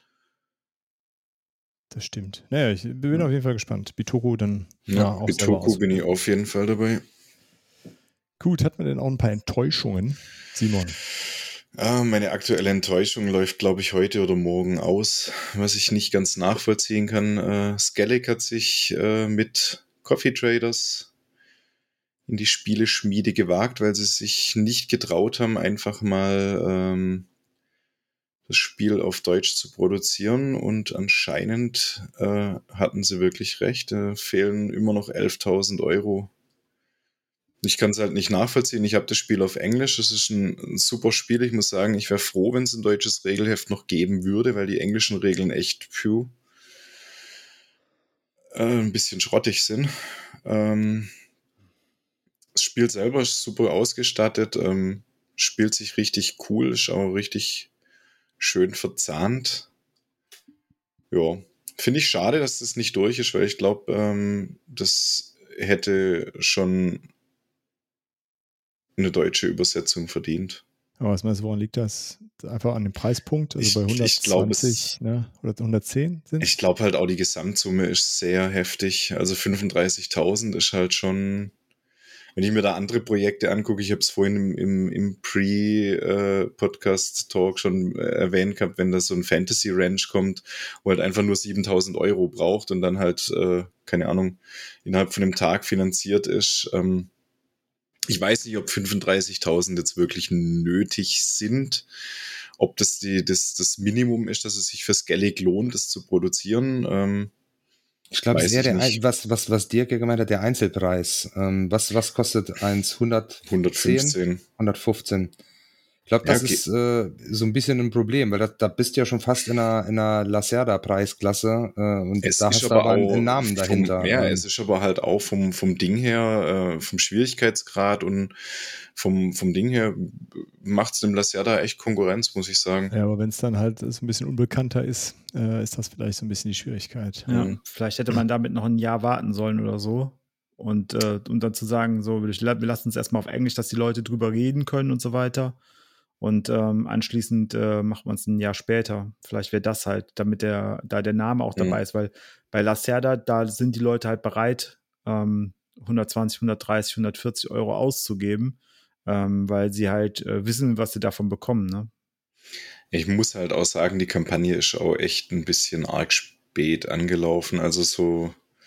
Das stimmt. Naja, ich bin ja. auf jeden Fall gespannt. Bitoko dann ja, ja auch Bitoko bin ich auf jeden Fall dabei. Gut, hat man denn auch ein paar Enttäuschungen, Simon? Ah, meine aktuelle Enttäuschung läuft, glaube ich, heute oder morgen aus, was ich nicht ganz nachvollziehen kann. Äh, Skellig hat sich äh, mit Coffee Traders in die Spieleschmiede gewagt, weil sie sich nicht getraut haben, einfach mal ähm, das Spiel auf Deutsch zu produzieren, und anscheinend äh, hatten sie wirklich recht. Äh, fehlen immer noch elftausend Euro. Ich kann es halt nicht nachvollziehen. Ich habe das Spiel auf Englisch. Es ist ein, ein super Spiel. Ich muss sagen, ich wäre froh, wenn es ein deutsches Regelheft noch geben würde, weil die englischen Regeln echt phew, äh, ein bisschen schrottig sind. Ähm, das Spiel selber ist super ausgestattet, ähm, spielt sich richtig cool, ist auch richtig schön verzahnt. Ja, finde ich schade, dass das nicht durch ist, weil ich glaube, ähm, das hätte schon eine deutsche Übersetzung verdient. Aber was meinst du, woran liegt das? Einfach an dem Preispunkt? Also ich, bei hundertzwanzig ich glaub, ne? Oder hundertzehn sind? Ich glaube halt auch, die Gesamtsumme ist sehr heftig. Also fünfunddreißigtausend ist halt schon, wenn ich mir da andere Projekte angucke, ich habe es vorhin im, im, im Pre-Podcast-Talk schon erwähnt gehabt, wenn da so ein Fantasy-Ranch kommt, wo halt einfach nur siebentausend Euro braucht und dann halt, äh, keine Ahnung, innerhalb von einem Tag finanziert ist. Ähm, ich weiß nicht, ob fünfunddreißigtausend jetzt wirklich nötig sind, ob das die, das, das Minimum ist, dass es sich für Skellig lohnt, das zu produzieren. Ähm, Ich glaube, es ist eher der, was, was, was Dirk ja gemeint hat, der Einzelpreis. Ähm, was, was kostet eins? hundertfünfzehn? hundertfünfzehn. Ich glaube, das ja, okay. ist äh, so ein bisschen ein Problem, weil da, da bist du ja schon fast in einer, in einer Lacerda-Preisklasse äh, und es da hast du aber einen, einen Namen dahinter. Vom, ja, es ist aber halt auch vom, vom Ding her, äh, vom Schwierigkeitsgrad und vom, vom Ding her macht es dem Lacerda echt Konkurrenz, muss ich sagen. Ja, aber wenn es dann halt so ein bisschen unbekannter ist, äh, ist das vielleicht so ein bisschen die Schwierigkeit. Ja, mhm. Vielleicht hätte man damit noch ein Jahr warten sollen oder so. Und, äh, und dann zu sagen, so, wir lassen es erstmal auf Englisch, dass die Leute drüber reden können und so weiter. Und ähm, anschließend äh, macht man es ein Jahr später. Vielleicht wäre das halt, damit der, da der Name auch dabei mhm. ist, weil bei Lacerda, da sind die Leute halt bereit, ähm, hundertzwanzig, hundertdreißig, hundertvierzig Euro auszugeben, ähm, weil sie halt äh, wissen, was sie davon bekommen. Ne? Ich muss halt auch sagen, die Kampagne ist auch echt ein bisschen arg spät angelaufen. Also so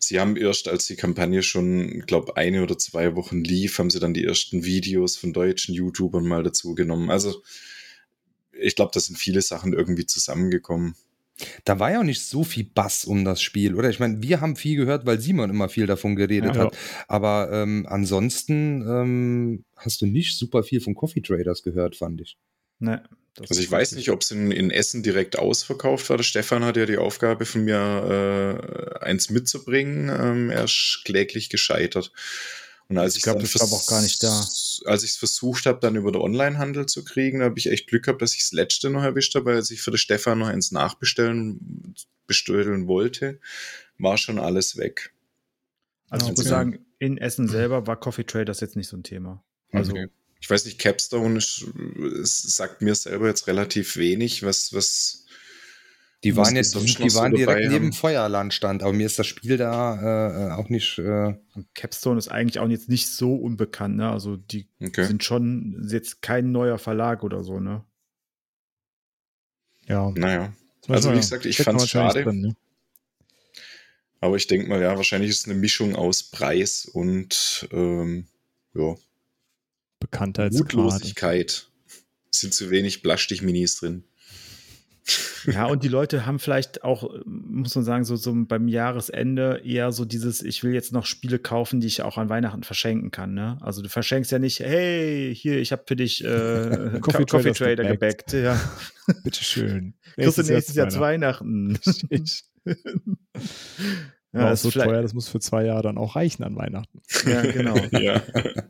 sie haben erst, als die Kampagne schon, glaube eine oder zwei Wochen lief, haben sie dann die ersten Videos von deutschen YouTubern mal dazu genommen. Also ich glaube, da sind viele Sachen irgendwie zusammengekommen. Da war ja auch nicht so viel Bass um das Spiel, oder? Ich meine, wir haben viel gehört, weil Simon immer viel davon geredet Ja. hat. Aber ähm, ansonsten ähm, hast du nicht super viel von Coffee Traders gehört, fand ich. Ne, das Also ist ich weiß richtig. nicht, ob es in, in Essen direkt ausverkauft war. Der Stefan hat ja die Aufgabe von mir, äh, eins mitzubringen. Ähm, er ist kläglich gescheitert. Und als Ich ich glaub, dann das war aber auch gar nicht da. als ich es versucht habe, dann über den Onlinehandel zu kriegen, habe ich echt Glück gehabt, dass ich das letzte noch erwischt habe, weil als ich für den Stefan noch eins nachbestellen bestellen wollte, war schon alles weg. Also Ja, ich muss okay. sagen, in Essen selber war Coffee Traders jetzt nicht so ein Thema. Also Okay. Ich weiß nicht, Capstone ist, es sagt mir selber jetzt relativ wenig, was, was Die was waren, die jetzt, sonst die noch so waren direkt dabei neben haben. Feuerlandstand, aber mir ist das Spiel da äh, auch nicht. Äh, und Capstone ist eigentlich auch jetzt nicht so unbekannt, ne? Also die Okay. sind schon jetzt kein neuer Verlag oder so, ne? Ja. Naja. Zum Also Beispiel, wie gesagt, ich steckt man fand's wahrscheinlich schade, drin, ne? aber ich denke mal, ja, wahrscheinlich ist es eine Mischung aus Preis und ähm, ja, Bekanntheitsgrad. Mutlosigkeit. Es sind zu wenig Plastik-Minis drin. Ja, und die Leute haben vielleicht auch, muss man sagen, so, so beim Jahresende eher so dieses, ich will jetzt noch Spiele kaufen, die ich auch an Weihnachten verschenken kann, ne? Also du verschenkst ja nicht, hey, hier, ich habe für dich äh, Coffee Coffee, Coffee Traders Trader gebackt. gebackt, ja. Bitteschön. Kriegst du nächstes Jahr zu Weihnachten. Richtig. Ja, War auch ist so vielleicht- teuer, das muss für zwei Jahre dann auch reichen an Weihnachten. Ja, genau. Ja.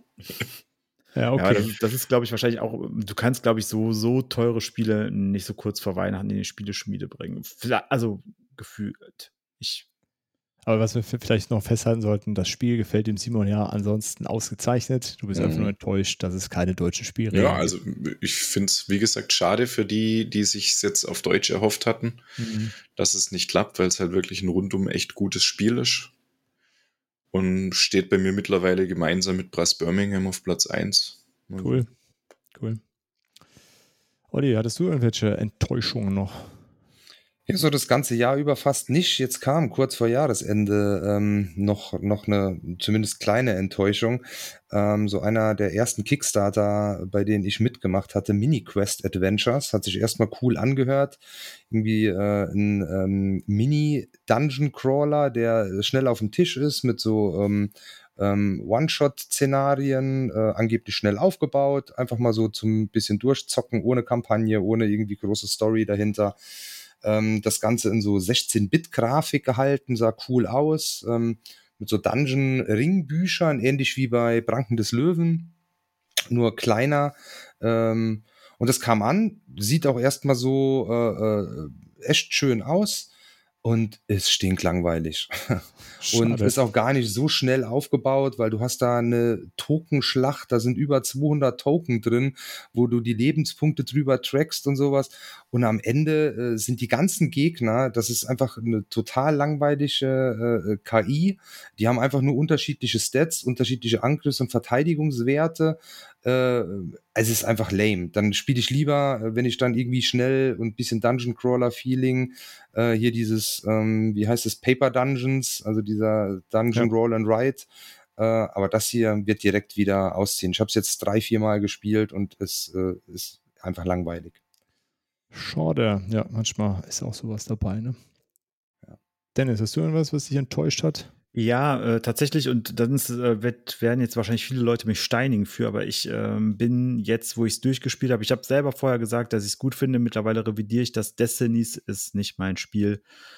Ja, Ja, okay. das, ist- das ist, glaube ich, wahrscheinlich auch, du kannst, glaube ich, so, so teure Spiele nicht so kurz vor Weihnachten in die Spieleschmiede bringen. Vielleicht, also gefühlt. Ich, Aber was wir f- vielleicht noch festhalten sollten, das Spiel gefällt dem Simon ja ansonsten ausgezeichnet. Du bist Mhm. einfach nur enttäuscht, dass es keine deutschen Spielregeln Ja, also ich finde es, wie gesagt, schade für die, die sich jetzt auf Deutsch erhofft hatten, gibt. Mhm. dass es nicht klappt, weil es halt wirklich ein rundum echt gutes Spiel ist. Und steht bei mir mittlerweile gemeinsam mit Brass Birmingham auf Platz eins. Cool. Cool. Olli, hattest du irgendwelche Enttäuschungen noch? Ja, so das ganze Jahr über fast nicht. Jetzt kam kurz vor Jahresende ähm, noch, noch eine zumindest kleine Enttäuschung. Ähm, so einer der ersten Kickstarter, bei denen ich mitgemacht hatte, Mini Quest Adventures, hat sich erstmal cool angehört. Irgendwie äh, ein ähm, Mini-Dungeon-Crawler, der schnell auf dem Tisch ist mit so ähm, ähm, One-Shot-Szenarien, äh, angeblich schnell aufgebaut. Einfach mal so zum bisschen durchzocken, ohne Kampagne, ohne irgendwie große Story dahinter. Das Ganze in so sechzehn-Bit-Grafik gehalten, sah cool aus, ähm, mit so Dungeon-Ringbüchern, ähnlich wie bei Pranken des Löwen, nur kleiner. Ähm, und das kam an, sieht auch erstmal so äh, äh, echt schön aus und ist stinklangweilig. Und Schade. ist auch gar nicht so schnell aufgebaut, weil du hast da eine Tokenschlacht, da sind über zweihundert Token drin, wo du die Lebenspunkte drüber trackst und sowas. Und am Ende äh, sind die ganzen Gegner, das ist einfach eine total langweilige äh, K I. Die haben einfach nur unterschiedliche Stats, unterschiedliche Angriffs- und Verteidigungswerte. Äh, es ist einfach lame. Dann spiele ich lieber, wenn ich dann irgendwie schnell und ein bisschen Dungeon-Crawler-Feeling, äh, hier dieses, ähm, wie heißt es, Paper Dungeons, also dieser Dungeon Ja. Roll and Write. Äh, aber das hier wird direkt wieder ausziehen. Ich habe es jetzt drei, vier Mal gespielt und es äh, ist einfach langweilig. Schade. Ja, manchmal ist auch sowas dabei, ne? Ja. Dennis, hast du irgendwas, was dich enttäuscht hat? Ja, äh, tatsächlich, und dann ist, äh, wird, werden jetzt wahrscheinlich viele Leute mich steinigen für, aber ich ähm, bin jetzt, wo ich es durchgespielt habe, ich habe selber vorher gesagt, dass ich es gut finde, mittlerweile revidiere ich das, Destinies ist nicht mein Spiel.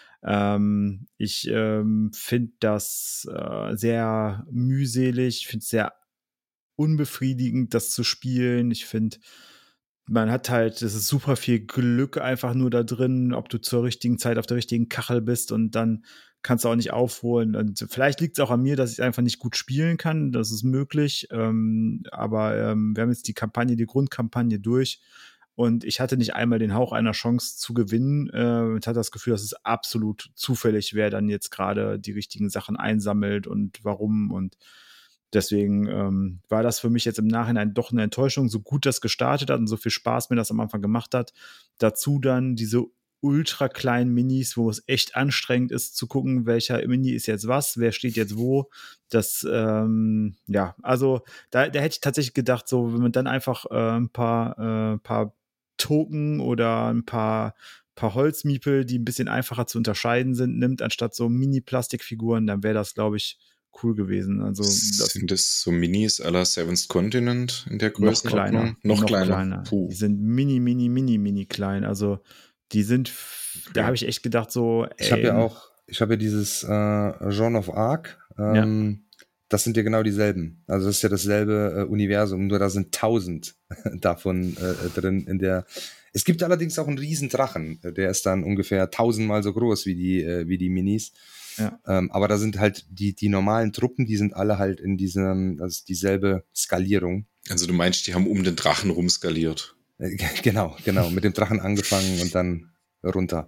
Ähm, ich ähm, finde das äh, sehr mühselig, ich finde es sehr unbefriedigend, das zu spielen. Ich finde, man hat halt, es ist super viel Glück einfach nur da drin, ob du zur richtigen Zeit auf der richtigen Kachel bist und dann kannst du auch nicht aufholen. Und vielleicht liegt es auch an mir, dass ich einfach nicht gut spielen kann. Das ist möglich. Ähm, aber ähm, wir haben jetzt die Kampagne, die Grundkampagne durch. Und ich hatte nicht einmal den Hauch einer Chance zu gewinnen. Äh, ich hatte das Gefühl, dass es absolut zufällig, wer dann jetzt gerade die richtigen Sachen einsammelt und warum. Und deswegen ähm, war das für mich jetzt im Nachhinein doch eine Enttäuschung, so gut das gestartet hat und so viel Spaß mir das am Anfang gemacht hat. Dazu dann diese ultra kleinen Minis, wo es echt anstrengend ist zu gucken, welcher Mini ist jetzt was, wer steht jetzt wo. Das, ähm, ja, also da, da hätte ich tatsächlich gedacht, so, wenn man dann einfach äh, ein paar, äh, paar Token oder ein paar, paar Holzmiepel, die ein bisschen einfacher zu unterscheiden sind, nimmt, anstatt so Mini-Plastikfiguren, dann wäre das, glaube ich, cool gewesen. Also das Sind das so Minis à la Seventh Continent in der noch Größenordnung? kleiner. Noch, Noch kleiner. kleiner. Puh. Die sind mini, mini, mini, mini klein. Also die sind, da habe ich echt gedacht so, Ich habe ja ey, auch, ich habe ja dieses äh, Jean of Arc. Ähm, Das sind ja genau dieselben. Also das ist ja dasselbe äh, Universum, nur da sind tausend davon äh, drin in der. Es gibt allerdings auch einen riesen Drachen, der ist dann ungefähr tausendmal so groß wie die äh, wie die Minis. Ja. Ähm, aber da sind halt die die normalen Truppen, die sind alle halt in diesem, das ist dieselbe Skalierung. Also du meinst, die haben um den Drachen rumskaliert. Äh, genau, genau, mit dem Drachen angefangen und dann runter.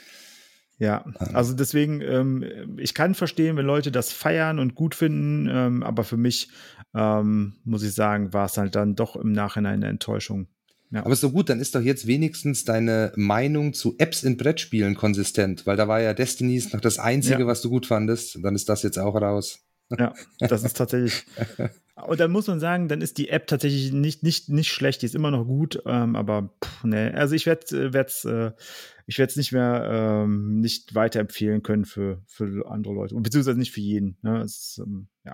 Ja, also deswegen, ähm, ich kann verstehen, wenn Leute das feiern und gut finden, ähm, aber für mich, ähm, muss ich sagen, war es halt dann doch im Nachhinein eine Enttäuschung. Ja. Aber ist doch gut, dann ist doch jetzt wenigstens deine Meinung zu Apps in Brettspielen konsistent, weil da war ja Destinies noch das Einzige, Ja. was du gut fandest. Dann ist das jetzt auch raus. Ja, das ist tatsächlich. Und dann muss man sagen, dann ist die App tatsächlich nicht, nicht, nicht schlecht, die ist immer noch gut, ähm, aber pff, ne, also ich werde es äh, ich werde es nicht mehr ähm, nicht weiterempfehlen können für, für andere Leute, beziehungsweise nicht für jeden. Ne? Es ist, ähm, ja.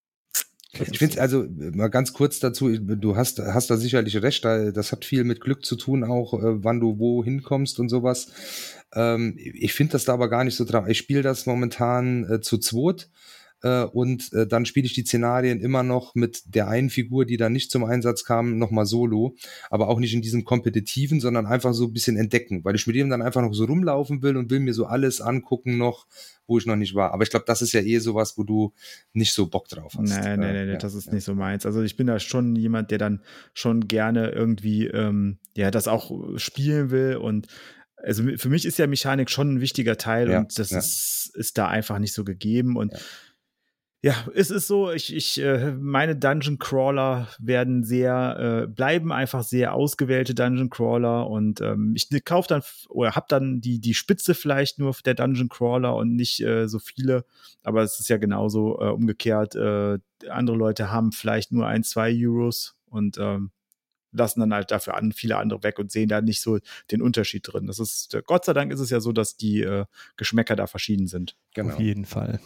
Ich finde es also mal ganz kurz dazu, du hast, hast da sicherlich recht, das hat viel mit Glück zu tun, auch wann du wo hinkommst und sowas. Ähm, ich finde das da aber gar nicht so dran. Ich spiele das momentan äh, zu zweit. Äh, und äh, dann spiele ich die Szenarien immer noch mit der einen Figur, die dann nicht zum Einsatz kam, nochmal solo, aber auch nicht in diesem kompetitiven, sondern einfach so ein bisschen entdecken, weil ich mit dem dann einfach noch so rumlaufen will und will mir so alles angucken noch, wo ich noch nicht war. Aber ich glaube, das ist ja eh sowas, wo du nicht so Bock drauf hast. Nee, nee, nee, nee, ja, das ist ja. nicht so meins. Also ich bin da schon jemand, der dann schon gerne irgendwie ähm, ja das auch spielen will und also für mich ist ja Mechanik schon ein wichtiger Teil Ja, und das ja. ist, ist da einfach nicht so gegeben und Ja. ja, es ist so, ich, ich, äh, meine Dungeon Crawler werden sehr, äh, bleiben einfach sehr ausgewählte Dungeon Crawler und ähm, ich kaufe dann f- oder hab dann die, die Spitze vielleicht nur der Dungeon Crawler und nicht äh, so viele, aber es ist ja genauso äh, umgekehrt. Äh, andere Leute haben vielleicht nur ein, zwei Euros und ähm, lassen dann halt dafür an viele andere weg und sehen da nicht so den Unterschied drin. Das ist, äh, Gott sei Dank ist es ja so, dass die äh, Geschmäcker da verschieden sind. Genau. Auf jeden Fall.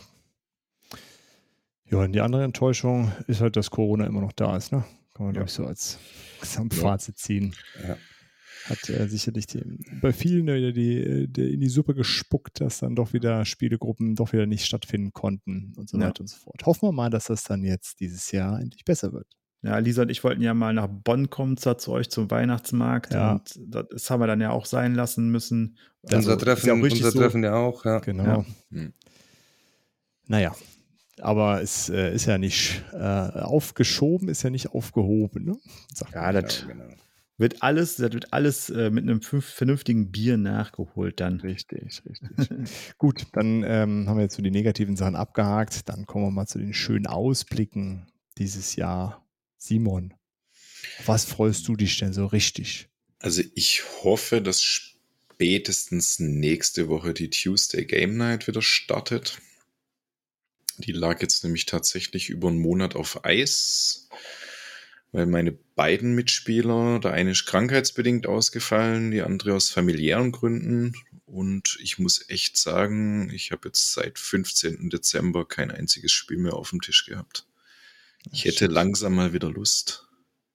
Ja, und die andere Enttäuschung ist halt, dass Corona immer noch da ist, ne? Kann man, Ja. glaube ich, so als Gesamtfazit ziehen. Ja. Hat äh, sicherlich die, bei vielen wieder die, die in die Suppe gespuckt, dass dann doch wieder Spielegruppen doch wieder nicht stattfinden konnten und so Ja. weiter und so fort. Hoffen wir mal, dass das dann jetzt dieses Jahr endlich besser wird. Ja, Lisa und ich wollten ja mal nach Bonn kommen, zwar zu euch zum Weihnachtsmarkt. Ja. Und das haben wir dann ja auch sein lassen müssen. unser Also, Treffen, ist ja auch richtig unser so. Treffen ja auch, ja. Genau. Ja. Hm. Naja, aber es äh, ist ja nicht äh, aufgeschoben, ist ja nicht aufgehoben. Ne? Sagt Ja, man. das Genau, genau. wird alles, das wird alles äh, mit einem fünf- vernünftigen Bier nachgeholt dann. Richtig, richtig. Gut, dann ähm, haben wir jetzt so die negativen Sachen abgehakt. Dann kommen wir mal zu den schönen Ausblicken dieses Jahr. Simon, auf was freust du dich denn so richtig? Also ich hoffe, dass spätestens nächste Woche die Tuesday Game Night wieder startet. Die lag jetzt nämlich tatsächlich über einen Monat auf Eis, weil meine beiden Mitspieler, der eine ist krankheitsbedingt ausgefallen, die andere aus familiären Gründen. Und ich muss echt sagen, ich habe jetzt seit fünfzehnten Dezember kein einziges Spiel mehr auf dem Tisch gehabt. Ich hätte Shit. langsam mal wieder Lust.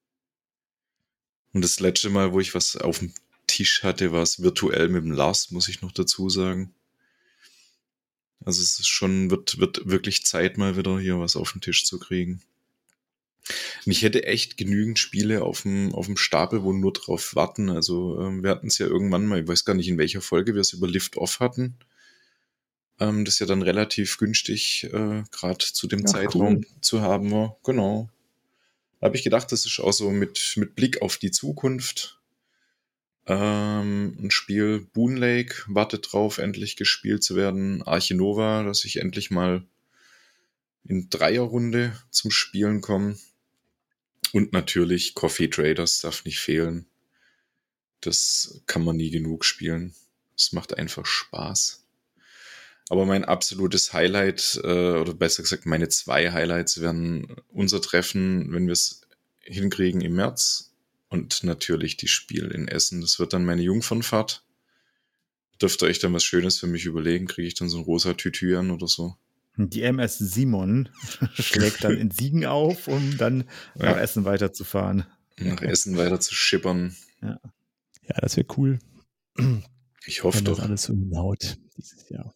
Und das letzte Mal, wo ich was auf dem Tisch hatte, war es virtuell mit dem Lars, muss ich noch dazu sagen. Also es ist schon, wird, wird wirklich Zeit, mal wieder hier was auf den Tisch zu kriegen. Und ich hätte echt genügend Spiele auf dem, auf dem Stapel, wo nur drauf warten. Also ähm, wir hatten es ja irgendwann mal, ich weiß gar nicht, in welcher Folge wir es über Lift-Off hatten. Ähm, das ja dann relativ günstig äh, gerade zu dem Ach, Zeitraum cool. zu haben war. Genau. Da habe ich gedacht, das ist auch so mit, mit Blick auf die Zukunft. Ähm, ein Spiel, Boon Lake, wartet drauf, endlich gespielt zu werden. Arche Nova, dass ich endlich mal in Dreierrunde zum Spielen komme. Und natürlich Coffee Traders darf nicht fehlen. Das kann man nie genug spielen. Es macht einfach Spaß. Aber mein absolutes Highlight, äh, oder besser gesagt, meine zwei Highlights werden unser Treffen, wenn wir es hinkriegen, im März. Und natürlich die Spiel in Essen. Das wird dann meine Jungfernfahrt. Dürft ihr euch dann was Schönes für mich überlegen? Kriege ich dann so ein rosa Tütü an oder so? Die M S Simon schlägt dann in Siegen auf, um dann Ja. nach Essen weiterzufahren. Nach Essen weiter zu schippern. Ja, Ja, das wäre cool, Ich hoffe wenn das doch. alles so hinhaut dieses Jahr.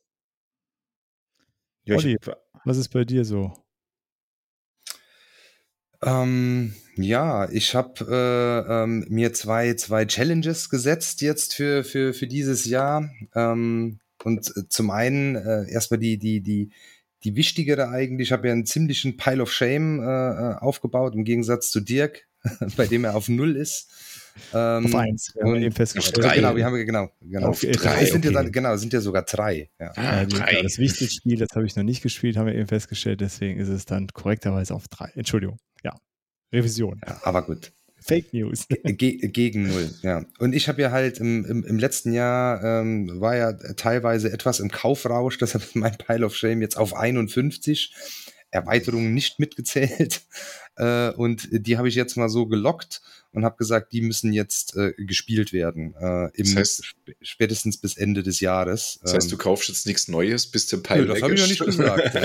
ja Olli, ich, was ist bei dir so? Ähm, ja, ich habe äh, ähm, mir zwei, zwei Challenges gesetzt jetzt für, für, für dieses Jahr. Ähm, und äh, zum einen äh, erstmal die, die, die, die wichtigere eigentlich. Ich habe ja einen ziemlichen Pile of Shame äh, äh, aufgebaut, im Gegensatz zu Dirk, bei dem er auf Null ist. Ähm, Auf eins, wir haben und, eben festgestellt. Auf drei. Genau, wir haben genau, genau. Auf Okay, drei. Es sind ja okay. dann, genau, sind ja sogar drei. Ja. Ah, Ja, die, drei. klar, das wichtigste Spiel, das habe ich noch nicht gespielt, haben wir eben festgestellt, deswegen ist es dann korrekterweise auf drei. Entschuldigung, ja. Revision. Ja, aber gut. Fake News. Ge gegen null, ja. Und ich habe ja halt im, im, im letzten Jahr, ähm, war ja teilweise etwas im Kaufrausch, deshalb ist mein Pile of Shame jetzt auf einundfünfzig. Erweiterungen nicht mitgezählt. Äh, und die habe ich jetzt mal so gelockt und habe gesagt, die müssen jetzt äh, gespielt werden. Äh, im, Das heißt- sp spätestens bis Ende des Jahres. Das heißt, du Ähm, kaufst jetzt nichts Neues, bis der nö, Pile das weg habe ich noch ist. nicht gesagt.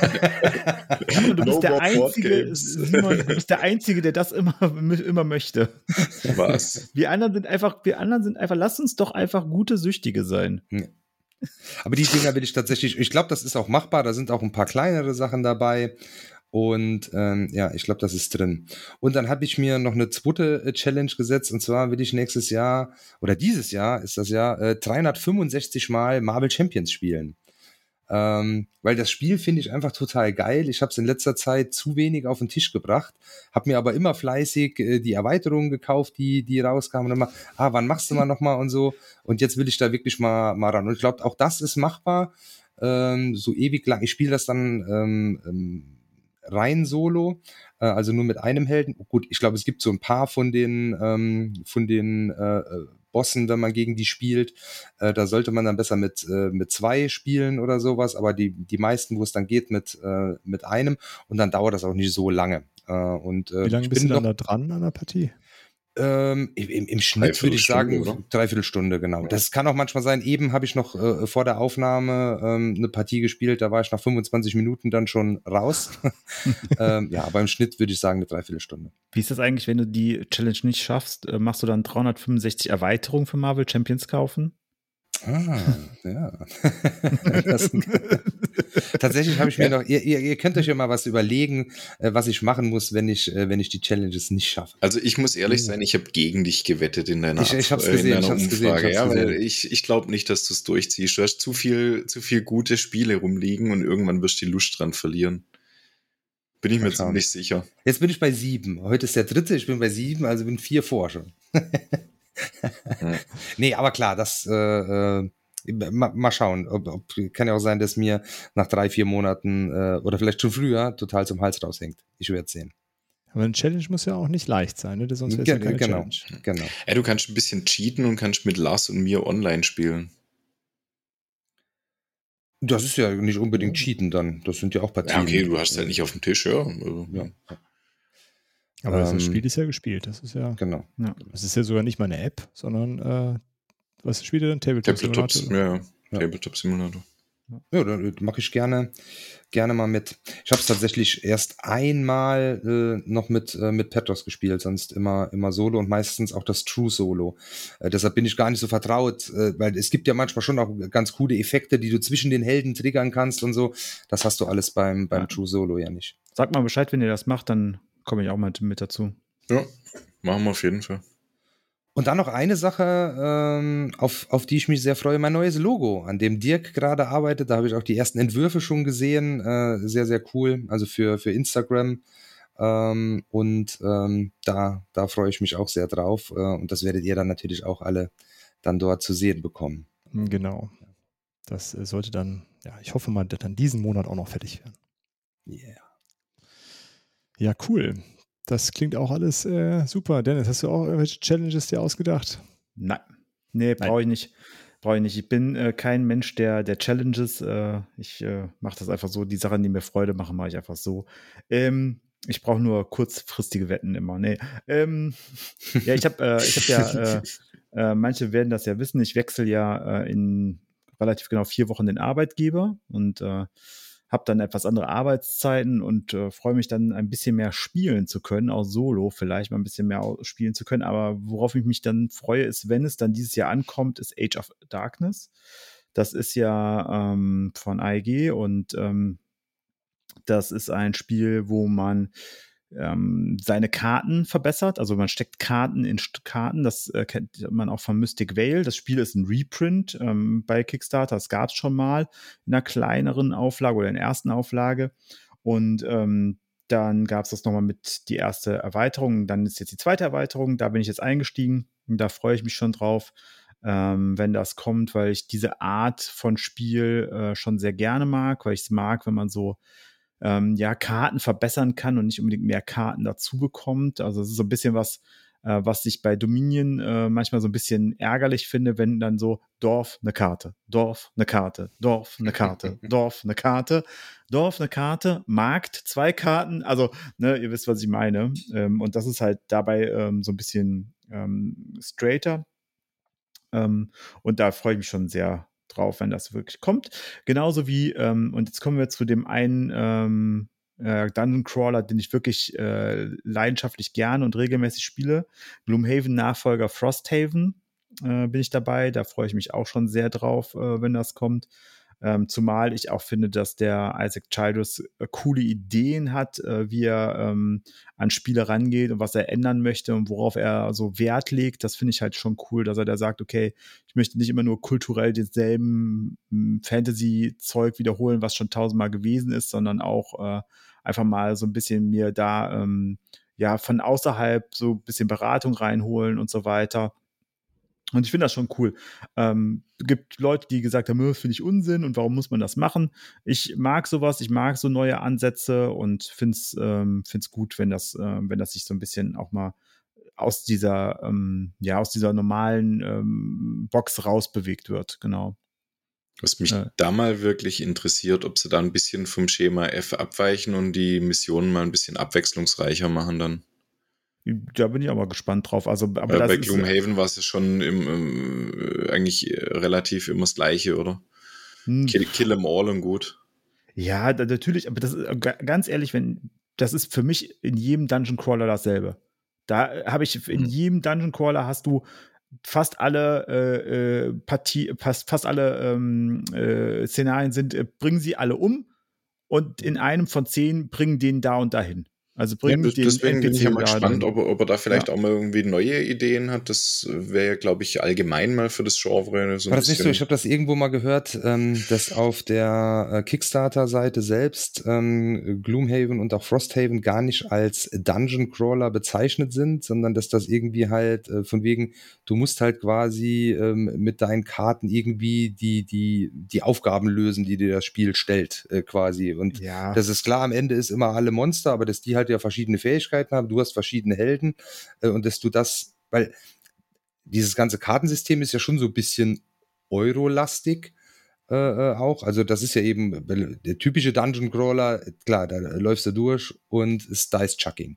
Simon, du No bist der more board Einzige, games. Simon, du bist der Einzige, der das immer, immer möchte. Was? Wir anderen sind einfach, wir anderen sind einfach, lass uns doch einfach gute Süchtige sein. Aber die Dinger will ich tatsächlich, ich glaube, das ist auch machbar, da sind auch ein paar kleinere Sachen dabei und ähm, ja, ich glaube, das ist drin. Und dann habe ich mir noch eine zweite äh, Challenge gesetzt und zwar will ich nächstes Jahr, oder dieses Jahr ist das Jahr, äh, dreihundertfünfundsechzig Mal Marvel Champions spielen. Ähm, weil das Spiel finde ich einfach total geil. Ich habe es in letzter Zeit zu wenig auf den Tisch gebracht, habe mir aber immer fleißig äh, die Erweiterungen gekauft, die die rauskamen und immer, ah, wann machst du mal nochmal und so. Und jetzt will ich da wirklich mal, mal ran. Und ich glaube, auch das ist machbar. Ähm, so ewig lang. Ich spiele das dann ähm, ähm, rein solo, äh, also nur mit einem Helden. Gut, ich glaube, es gibt so ein paar von den, ähm, von den äh, Bossen, wenn man gegen die spielt. Äh, da sollte man dann besser mit, äh, mit zwei spielen oder sowas, aber die, die meisten, wo es dann geht, mit, äh, mit einem und dann dauert das auch nicht so lange. Äh, und, äh, Wie lange ich bist bin du dann noch, da dran an der Partie? ähm, im, im Schnitt würde ich sagen, Dreiviertelstunde, oder? dreiviertel Stunde, genau. Das kann auch manchmal sein. Eben habe ich noch äh, vor der Aufnahme ähm, eine Partie gespielt, da war ich nach fünfundzwanzig Minuten dann schon raus. ähm, ja, aber im Schnitt würde ich sagen eine Dreiviertelstunde. Wie ist das eigentlich, wenn du die Challenge nicht schaffst? äh, Machst du dann dreihundertfünfundsechzig Erweiterungen für Marvel Champions kaufen? Ah, ja. Das, tatsächlich habe ich mir noch, ihr, ihr, ihr könnt euch ja mal was überlegen, äh, was ich machen muss, wenn ich, äh, wenn ich die Challenges nicht schaffe. Also ich muss ehrlich sein, ich habe gegen dich gewettet in deiner, Ich- ich hab's äh, gesehen, in ich deiner hab's gesehen, Umfrage. ich hab's ja, weil gesehen. ich, ich glaube nicht, dass du es durchziehst. Du hast zu viel, zu viel gute Spiele rumliegen und irgendwann wirst du die Lust dran verlieren. Bin ich Mal mir schauen. ziemlich sicher. Jetzt bin ich bei sieben. Heute ist der dritte, ich bin bei sieben, also bin vier vor schon. Ja. Nee, aber klar, das äh, äh, mal, mal schauen. Ob, ob, kann ja auch sein, dass mir nach drei, vier Monaten äh, oder vielleicht schon früher total zum Hals raushängt. Ich werde sehen. Aber eine Challenge muss ja auch nicht leicht sein, ne? Sonst wäre es ja Ge- keine genau, Challenge. genau. Ja, du kannst ein bisschen cheaten und kannst mit Lars und mir online spielen. Das ist ja nicht unbedingt Cheaten dann. Das sind ja auch Partien. Ja, okay, du hast es halt nicht auf dem Tisch, ja. Also, Ja, Aber das Ähm, Spiel ist ja gespielt. Das ist ja, genau. Ja. das ist ja sogar nicht mal eine App, sondern äh, was spielt ihr denn? Tabletop Tabletop, Simulator? ja, ja. Ja. Tabletop Simulator. Ja, da mache ich gerne, gerne mal mit. Ich habe es tatsächlich erst einmal äh, noch mit, äh, mit Petros gespielt, sonst immer, immer Solo und meistens auch das True Solo. Äh, deshalb bin ich gar nicht so vertraut, äh, weil es gibt ja manchmal schon auch ganz coole Effekte, die du zwischen den Helden triggern kannst und so. Das hast du alles beim, beim Ja. True Solo ja nicht. Sag mal Bescheid, wenn ihr das macht, dann komme ich auch mal mit dazu. Ja, machen wir auf jeden Fall. Und dann noch eine Sache, ähm, auf, auf die ich mich sehr freue, mein neues Logo, an dem Dirk gerade arbeitet. Da habe ich auch die ersten Entwürfe schon gesehen. Äh, sehr, sehr cool. Also für, für Instagram. Ähm, und ähm, da, da freue ich mich auch sehr drauf. Äh, und das werdet ihr dann natürlich auch alle dann dort zu sehen bekommen. Genau. Das äh, sollte dann, ja, ich hoffe mal, dann diesen Monat auch noch fertig werden. Yeah. Ja, cool. Das klingt auch alles äh, super. Dennis, hast du auch irgendwelche Challenges dir ausgedacht? Nein. Nee, brauche ich nicht. brauche ich nicht. Ich bin äh, kein Mensch der, der Challenges. Äh, ich äh, mache das einfach so. Die Sachen, die mir Freude machen, mache ich einfach so. Ähm, ich brauche nur kurzfristige Wetten immer. Nee. Ähm, ja, ich habe äh, ich hab ja, äh, äh, manche werden das ja wissen, ich wechsle ja äh, in relativ genau vier Wochen den Arbeitgeber und äh, habe dann etwas andere Arbeitszeiten und äh, freue mich dann ein bisschen mehr spielen zu können, auch solo vielleicht mal ein bisschen mehr au- spielen zu können. Aber worauf ich mich dann freue, ist, wenn es dann dieses Jahr ankommt, ist Age of Darkness. Das ist ja ähm, von I G und ähm, das ist ein Spiel, wo man ähm, seine Karten verbessert. Also man steckt Karten in St- Karten. Das äh, kennt man auch von Mystic Vale. Das Spiel ist ein Reprint ähm, bei Kickstarter. Das gab es schon mal in einer kleineren Auflage oder in der ersten Auflage. Und ähm, dann gab es das nochmal mit die erste Erweiterung. Dann ist jetzt die zweite Erweiterung. Da bin ich jetzt eingestiegen. Und da freue ich mich schon drauf, ähm, wenn das kommt, weil ich diese Art von Spiel äh, schon sehr gerne mag, weil ich es mag, wenn man so ähm, ja, Karten verbessern kann und nicht unbedingt mehr Karten dazu bekommt. Also es ist so ein bisschen was, äh, was ich bei Dominion äh, manchmal so ein bisschen ärgerlich finde, wenn dann so Dorf eine Karte, Dorf eine Karte, Dorf eine Karte, Dorf eine Karte, Dorf eine Karte, Markt zwei Karten. Also ne, ihr wisst, was ich meine. Ähm, und das ist halt dabei ähm, so ein bisschen ähm, straighter. Ähm, und da freue ich mich schon sehr drauf, wenn das wirklich kommt. Genauso wie, ähm, und jetzt kommen wir zu dem einen ähm, äh, Dungeon Crawler, den ich wirklich äh, leidenschaftlich gerne und regelmäßig spiele. Gloomhaven-Nachfolger Frosthaven äh, bin ich dabei. Da freue ich mich auch schon sehr drauf, äh, wenn das kommt. Ähm, zumal ich auch finde, dass der Isaac Childress äh, coole Ideen hat, äh, wie er ähm, an Spiele rangeht und was er ändern möchte und worauf er so Wert legt. Das finde ich halt schon cool, dass er da sagt, okay, ich möchte nicht immer nur kulturell denselben m, Fantasy-Zeug wiederholen, was schon tausendmal gewesen ist, sondern auch äh, einfach mal so ein bisschen mir da ähm, ja von außerhalb so ein bisschen Beratung reinholen und so weiter. Und ich finde das schon cool. Ähm, gibt Leute, die gesagt haben, das finde ich Unsinn und warum muss man das machen? Ich mag sowas, ich mag so neue Ansätze und finde es ähm, find's gut, wenn das, äh, wenn das sich so ein bisschen auch mal aus dieser, ähm, ja, aus dieser normalen ähm, Box rausbewegt wird, genau. Was mich Äh. da mal wirklich interessiert, ob sie da ein bisschen vom Schema F abweichen und die Missionen mal ein bisschen abwechslungsreicher machen dann. Da bin ich auch mal gespannt drauf. Also, aber Weil das bei ist, Gloomhaven war es ja schon im, im, eigentlich relativ immer das Gleiche, oder? hm, Kill, kill 'em all und gut. ja, da, natürlich, aber das ist äh, ga- ganz ehrlich, wenn das ist für mich in jedem Dungeon Crawler dasselbe. Da äh, habe ich in Mhm. jedem Dungeon Crawler hast du fast alle äh, äh, Partie, fast, fast alle ähm, äh, Szenarien sind, äh, bringen sie alle um und in einem von zehn bringen den da und dahin. Also Ja, bringen des- den deswegen bin ich ja N P C mal da und gespannt, dahin. ob er, ob er da vielleicht Ja. auch mal irgendwie neue Ideen hat. Das wäre ja, glaube ich, allgemein mal für das Genre so ein War das nicht so? bisschen. Ich habe das irgendwo mal gehört, ähm, dass auf der äh, Kickstarter-Seite selbst ähm, Gloomhaven und auch Frosthaven gar nicht als Dungeon Crawler bezeichnet sind, sondern dass das irgendwie halt äh, von wegen, du musst halt quasi ähm, mit deinen Karten irgendwie die, die, die Aufgaben lösen, die dir das Spiel stellt, äh, quasi. Und Ja. das ist klar, am Ende ist immer alle Monster, aber dass die halt ja verschiedene Fähigkeiten haben, du hast verschiedene Helden äh, und dass du das, weil dieses ganze Kartensystem ist ja schon so ein bisschen Euro-lastig äh, äh, auch. Also das ist ja eben der typische Dungeon Crawler, klar, da läufst du durch und ist Dice-Chucking.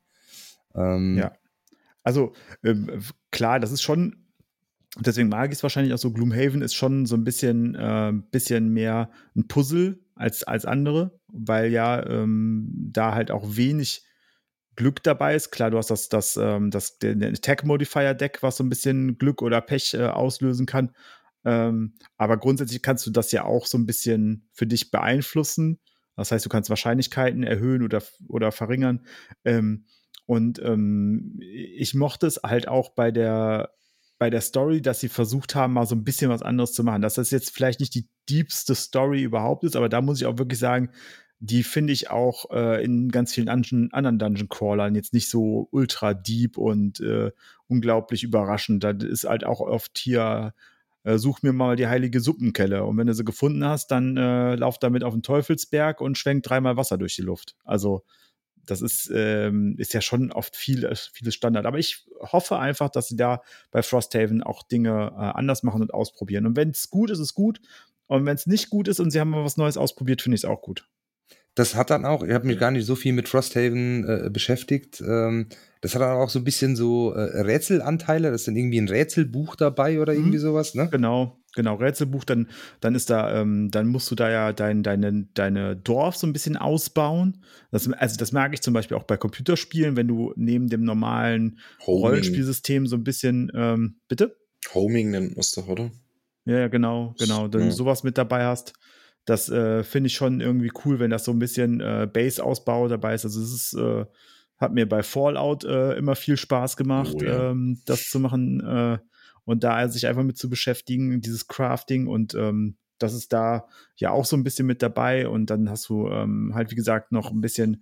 Ähm, Ja. Also ähm, klar, das ist schon, deswegen mag ich es wahrscheinlich auch so, Gloomhaven ist schon so ein bisschen, äh, bisschen mehr ein Puzzle als, als andere, weil ja ähm, da halt auch wenig Glück dabei ist. Klar, du hast das, das, ähm, das der Attack-Modifier-Deck, was so ein bisschen Glück oder Pech äh, auslösen kann. Ähm, aber grundsätzlich kannst du das ja auch so ein bisschen für dich beeinflussen. Das heißt, du kannst Wahrscheinlichkeiten erhöhen oder, oder verringern. Ähm, und ähm, ich mochte es halt auch bei der, bei der Story, dass sie versucht haben, mal so ein bisschen was anderes zu machen. Dass das jetzt vielleicht nicht die deepste Story überhaupt ist, aber da muss ich auch wirklich sagen, die finde ich auch äh, in ganz vielen Dungeon, anderen Dungeon Crawlern jetzt nicht so ultra deep und äh, unglaublich überraschend. Da ist halt auch oft hier, äh, such mir mal die heilige Suppenkelle. Und wenn du sie gefunden hast, dann äh, lauf damit auf den Teufelsberg und schwenk dreimal Wasser durch die Luft. Also das ist, ähm, ist ja schon oft viel, vieles Standard. Aber ich hoffe einfach, dass sie da bei Frosthaven auch Dinge äh, anders machen und ausprobieren. Und wenn es gut ist, ist es gut. Und wenn es nicht gut ist und sie haben mal was Neues ausprobiert, finde ich es auch gut. Das hat dann auch, ich habe mich gar nicht so viel mit Frosthaven äh, beschäftigt. Ähm, das hat dann auch so ein bisschen so äh, Rätselanteile. Das ist dann irgendwie ein Rätselbuch dabei oder irgendwie mhm. sowas, ne? Genau, genau, Rätselbuch. Dann, dann ist da, ähm, dann musst du da ja dein, deine, deine Dorf so ein bisschen ausbauen. Das, also das merke ich zum Beispiel auch bei Computerspielen, wenn du neben dem normalen Homing. Rollenspielsystem so ein bisschen, ähm, bitte? Homing nennt man es doch, oder? Ja, ja, genau, genau. Dann ja. sowas mit dabei hast. Das äh, finde ich schon irgendwie cool, wenn das so ein bisschen äh, Base-Ausbau dabei ist. Also es ist, äh, hat mir bei Fallout äh, immer viel Spaß gemacht, oh, ja. ähm, das zu machen äh, und da sich einfach mit zu beschäftigen, dieses Crafting und ähm, das ist da ja auch so ein bisschen mit dabei und dann hast du ähm, halt, wie gesagt, noch ein bisschen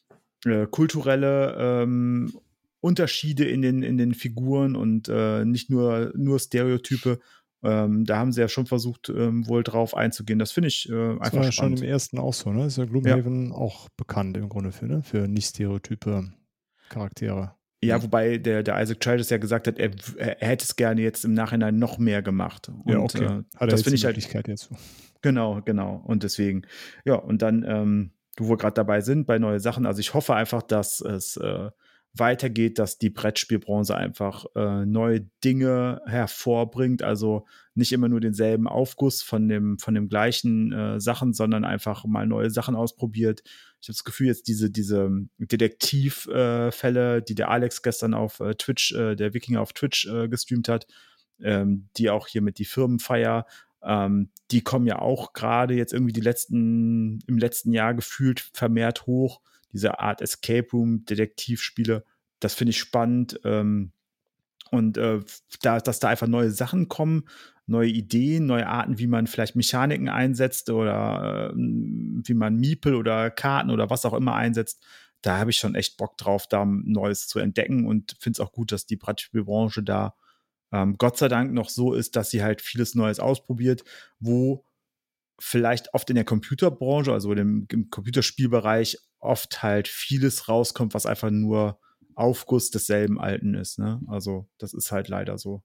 äh, kulturelle ähm, Unterschiede in den, in den Figuren und äh, nicht nur, nur Stereotype. Ähm, da haben sie ja schon versucht, ähm, wohl drauf einzugehen. Das finde ich äh, einfach das war ja spannend. Schon im ersten auch so, ne? Ist ja Gloomhaven ja. auch bekannt im Grunde für, ne? Für nicht stereotype Charaktere. Ja, ja, wobei der, der Isaac Childers ja gesagt hat, er, er hätte es gerne jetzt im Nachhinein noch mehr gemacht. Und, ja, okay. Hat er das finde ich halt. Möglichkeit jetzt. Genau, genau. Und deswegen, ja, und dann, ähm, wo wir gerade dabei sind, bei neue Sachen. Also ich hoffe einfach, dass es äh, weitergeht, dass die Brettspielbranche einfach äh, neue Dinge hervorbringt, also nicht immer nur denselben Aufguss von dem, von dem gleichen äh, Sachen, sondern einfach mal neue Sachen ausprobiert. Ich habe das Gefühl, jetzt diese, diese Detektivfälle, äh, die der Alex gestern auf äh, Twitch, äh, der Wikinger auf Twitch äh, gestreamt hat, ähm, die auch hier mit die Firmenfeier, ähm, die kommen ja auch gerade jetzt irgendwie die letzten, im letzten Jahr gefühlt vermehrt hoch. Diese Art Escape Room, Detektivspiele, das finde ich spannend. Ähm, und äh, da, dass da einfach neue Sachen kommen, neue Ideen, neue Arten, wie man vielleicht Mechaniken einsetzt oder äh, wie man Miepel oder Karten oder was auch immer einsetzt. Da habe ich schon echt Bock drauf, da Neues zu entdecken und finde es auch gut, dass die Brettspielbranche da ähm, Gott sei Dank noch so ist, dass sie halt vieles Neues ausprobiert, wo vielleicht oft in der Computerbranche, also im, im Computerspielbereich, oft halt vieles rauskommt, was einfach nur Aufguss desselben Alten ist, ne? Also, das ist halt leider so.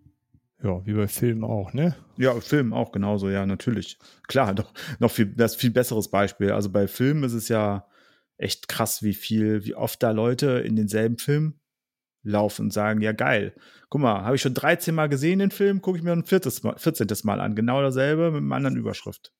Ja, wie bei Filmen auch, ne? Ja, Film auch genauso, ja, natürlich. Klar, doch, noch viel, das ist viel besseres Beispiel. Also bei Filmen ist es ja echt krass, wie viel, wie oft da Leute in denselben Film laufen und sagen, ja geil, guck mal, habe ich schon dreizehn Mal gesehen den Film, gucke ich mir ein viertes Mal, vierzehntes Mal an. Genau dasselbe mit einer anderen Überschrift.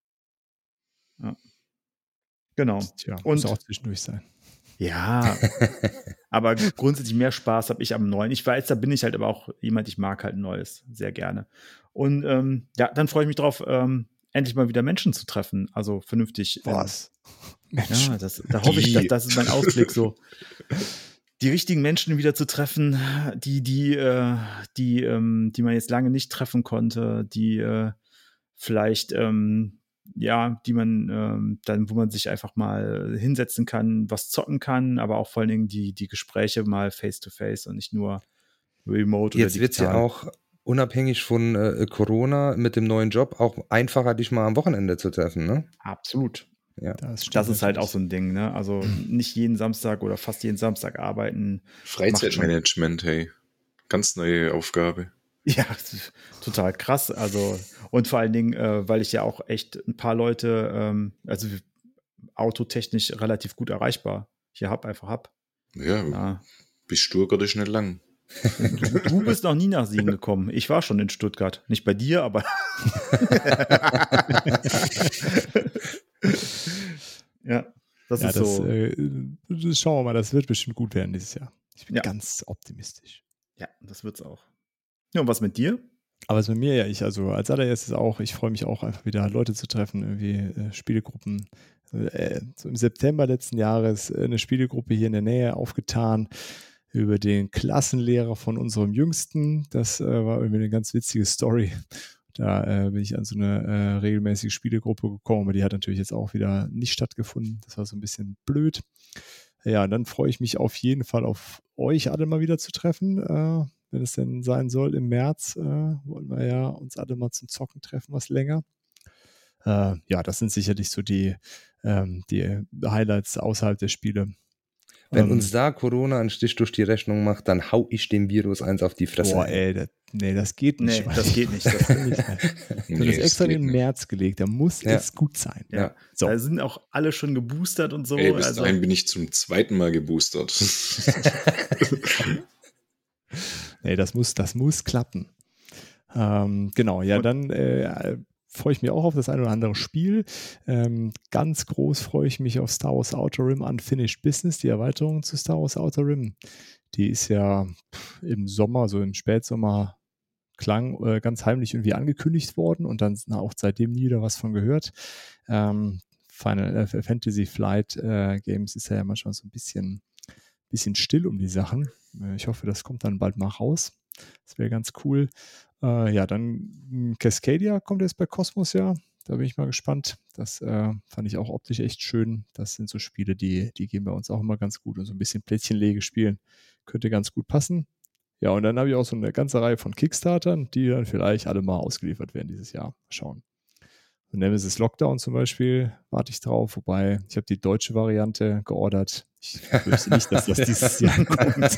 Ja. Genau. Tja, und muss auch zwischendurch sein. Ja, aber grundsätzlich mehr Spaß habe ich am Neuen. Ich weiß, da bin ich halt aber auch jemand, ich mag halt Neues sehr gerne. Und ähm, ja, dann freue ich mich drauf, ähm, endlich mal wieder Menschen zu treffen. Also vernünftig. Was? Ja, das, da hoffe ich, dass das ist mein Ausblick so. Die richtigen Menschen wieder zu treffen, die, die, äh, die, ähm, die man jetzt lange nicht treffen konnte, die äh, vielleicht ähm, ja, die man ähm, dann, wo man sich einfach mal hinsetzen kann, was zocken kann, aber auch vor allen Dingen die, die Gespräche mal face to face und nicht nur remote Jetzt oder digital. Jetzt wird es ja auch unabhängig von äh, Corona mit dem neuen Job auch einfacher, dich mal am Wochenende zu treffen, ne? Absolut. Ja, das, das ist halt auch so ein Ding, ne? Also nicht jeden Samstag oder fast jeden Samstag arbeiten. Freizeitmanagement, hey. Ganz neue Aufgabe. Ja, total krass. Also, und vor allen Dingen, äh, weil ich ja auch echt ein paar Leute, ähm, also autotechnisch relativ gut erreichbar hier hab, einfach hab. Ja, ja. Bis Stuttgart ist nicht lang. Du, du bist noch nie nach Siegen gekommen. Ich war schon in Stuttgart. Nicht bei dir, aber. Ja, das ja, ist das, so. Äh, das schauen wir mal, das wird bestimmt gut werden dieses Jahr. Ich bin ja. ganz optimistisch. Ja, das wird's auch. Ja, und was mit dir? Aber es mit mir ja, ich, also als allererstes auch, ich freue mich auch einfach wieder Leute zu treffen, irgendwie äh, Spielegruppen. Äh, so im September letzten Jahres äh, eine Spielegruppe hier in der Nähe aufgetan über den Klassenlehrer von unserem Jüngsten. Das äh, war irgendwie eine ganz witzige Story. Da äh, bin ich an so eine äh, regelmäßige Spielegruppe gekommen, aber die hat natürlich jetzt auch wieder nicht stattgefunden. Das war so ein bisschen blöd. Ja, und dann freue ich mich auf jeden Fall auf euch alle mal wieder zu treffen. Äh, wenn es denn sein soll, im März äh, wollen wir ja uns alle mal zum Zocken treffen, was länger. Äh, ja, das sind sicherlich so die, ähm, die Highlights außerhalb der Spiele. Wenn Ähm, uns da Corona einen Stich durch die Rechnung macht, dann hau ich dem Virus eins auf die Fresse. Boah, ey, das, nee, das geht nicht. Nee, das geht nicht. Das kann nicht sein. Ich habe Nee, das es extra in geht den nicht. März gelegt, da muss Ja. es gut sein. Ja. Ja. So. Da sind auch alle schon geboostert und so. Ey, bis also, dahin bin ich zum zweiten Mal geboostert. Nee, das muss, das muss klappen. Ähm, genau, ja, Und- dann äh, freue ich mich auch auf das ein oder andere Spiel. Ähm, ganz groß freue ich mich auf Star Wars Outer Rim Unfinished Business, die Erweiterung zu Star Wars Outer Rim. Die ist ja pff, im Sommer, so im Spätsommer, klang äh, ganz heimlich irgendwie angekündigt worden und dann na, auch seitdem nie wieder was von gehört. Ähm, Final äh, Fantasy Flight äh, Games ist ja manchmal so ein bisschen, bisschen still um die Sachen. Äh, ich hoffe, das kommt dann bald mal raus. Das wäre ganz cool. Äh, ja, dann mh, Cascadia kommt jetzt bei Cosmos, ja. Da bin ich mal gespannt. Das äh, fand ich auch optisch echt schön. Das sind so Spiele, die, die gehen bei uns auch immer ganz gut und so ein bisschen Plättchenlege spielen. Könnte ganz gut passen. Ja, und dann habe ich auch so eine ganze Reihe von Kickstartern, die dann vielleicht alle mal ausgeliefert werden dieses Jahr. Mal schauen. So Nemesis Lockdown zum Beispiel warte ich drauf, wobei ich habe die deutsche Variante geordert. Ich wüsste nicht, dass das dieses Jahr kommt.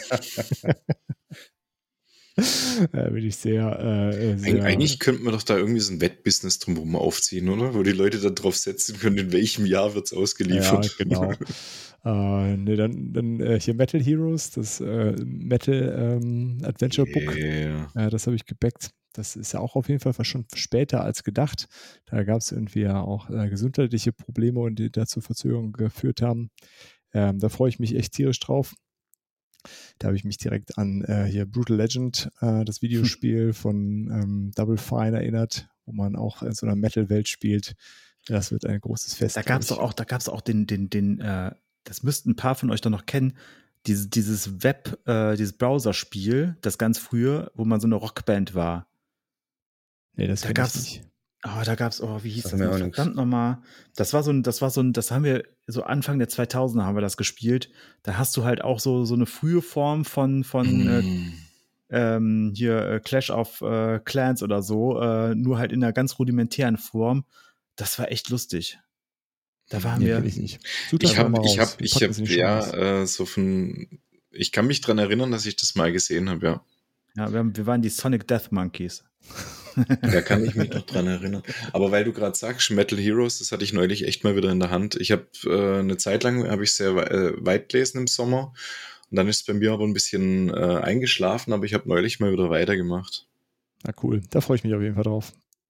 Da bin ich sehr, äh, sehr Eig eigentlich könnten wir doch da irgendwie so ein Wettbusiness drumherum aufziehen, oder? Wo die Leute dann drauf setzen können, in welchem Jahr wird es ausgeliefert. Ja, genau. äh, ne, dann dann äh, hier Metal Heroes, das äh, Metal ähm, Adventure Book. Yeah. Äh, das habe ich gebackt. Das ist ja auch auf jeden Fall schon später als gedacht. Da gab es irgendwie ja auch äh, gesundheitliche Probleme und die dazu Verzögerungen geführt haben. Ähm, da freue ich mich echt tierisch drauf. Da habe ich mich direkt an äh, hier Brutal Legend, äh, das Videospiel von ähm, Double Fine erinnert, wo man auch in so einer Metal-Welt spielt. Das wird ein großes Fest. Da gab es doch auch, da gab es auch den, den, den, äh, das müssten ein paar von euch doch noch kennen, diese, dieses Web, äh, dieses Browser-Spiel, das ganz früher, wo man so eine Rockband war. Nee, das Da kenn gab's- ich nicht. Oh, da gab's, oh, wie hieß Sagt das mir noch? auch nix. Verdammt nochmal. Das war so ein, das war so ein, das haben wir, so Anfang der zweitausender haben wir das gespielt. Da hast du halt auch so, so eine frühe Form von, von, äh, Mm. ähm, hier äh, Clash of äh, Clans oder so, äh, nur halt in einer ganz rudimentären Form. Das war echt lustig. Da waren Nee, wir. kenn ich nicht. Such Ich das habe, mal ich raus. habe, Wir ich packen habe, das in die ja, Shownotes. äh, so von, ich kann mich dran erinnern, dass ich das mal gesehen habe, ja. Ja, wir, haben, wir waren die Sonic Death Monkeys. Da kann ich mich noch dran erinnern. Aber weil du gerade sagst, Metal Heroes, das hatte ich neulich echt mal wieder in der Hand. Ich habe äh, eine Zeit lang, habe ich sehr we äh, weit gelesen im Sommer. Und dann ist es bei mir aber ein bisschen äh, eingeschlafen, aber ich habe neulich mal wieder weitergemacht. Na cool, da freue ich mich auf jeden Fall drauf.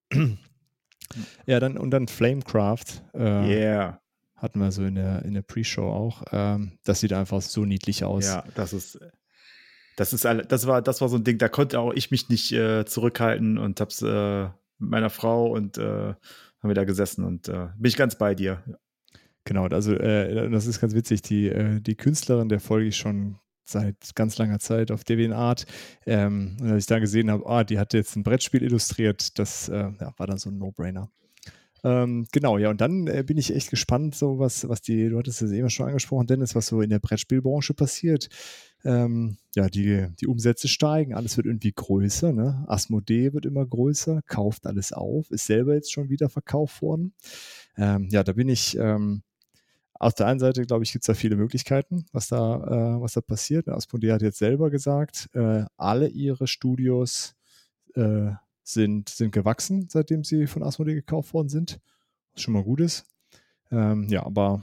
Ja, dann und dann Flamecraft äh, Yeah. hatten wir so in der, in der Pre-Show auch. Ähm, das sieht einfach so niedlich aus. Ja, das ist, das ist, alle- das war, das war so ein Ding, da konnte auch ich mich nicht äh, zurückhalten und hab's äh, mit meiner Frau und äh, haben wir da gesessen und äh, bin ich ganz bei dir. Genau, also äh, das ist ganz witzig. Die, äh, die Künstlerin, der folge ich schon seit ganz langer Zeit auf DeviantArt. Ähm, und als ich da gesehen habe, ah, die hat jetzt ein Brettspiel illustriert, das äh, ja, war dann so ein No-Brainer. Ähm, genau, ja, und dann äh, bin ich echt gespannt, so was, was die, du hattest es eben schon angesprochen, Dennis, was so in der Brettspielbranche passiert. Ähm, ja, die, die Umsätze steigen, alles wird irgendwie größer, ne? Asmodee wird immer größer, kauft alles auf, ist selber jetzt schon wieder verkauft worden. Ähm, ja, da bin ich, ähm, auf der einen Seite, glaube ich, gibt es da viele Möglichkeiten, was da, äh, was da passiert. Asmodee hat jetzt selber gesagt, äh, alle ihre Studios äh, sind, sind gewachsen, seitdem sie von Asmodee gekauft worden sind. Was schon mal gut ist. Ähm, ja, aber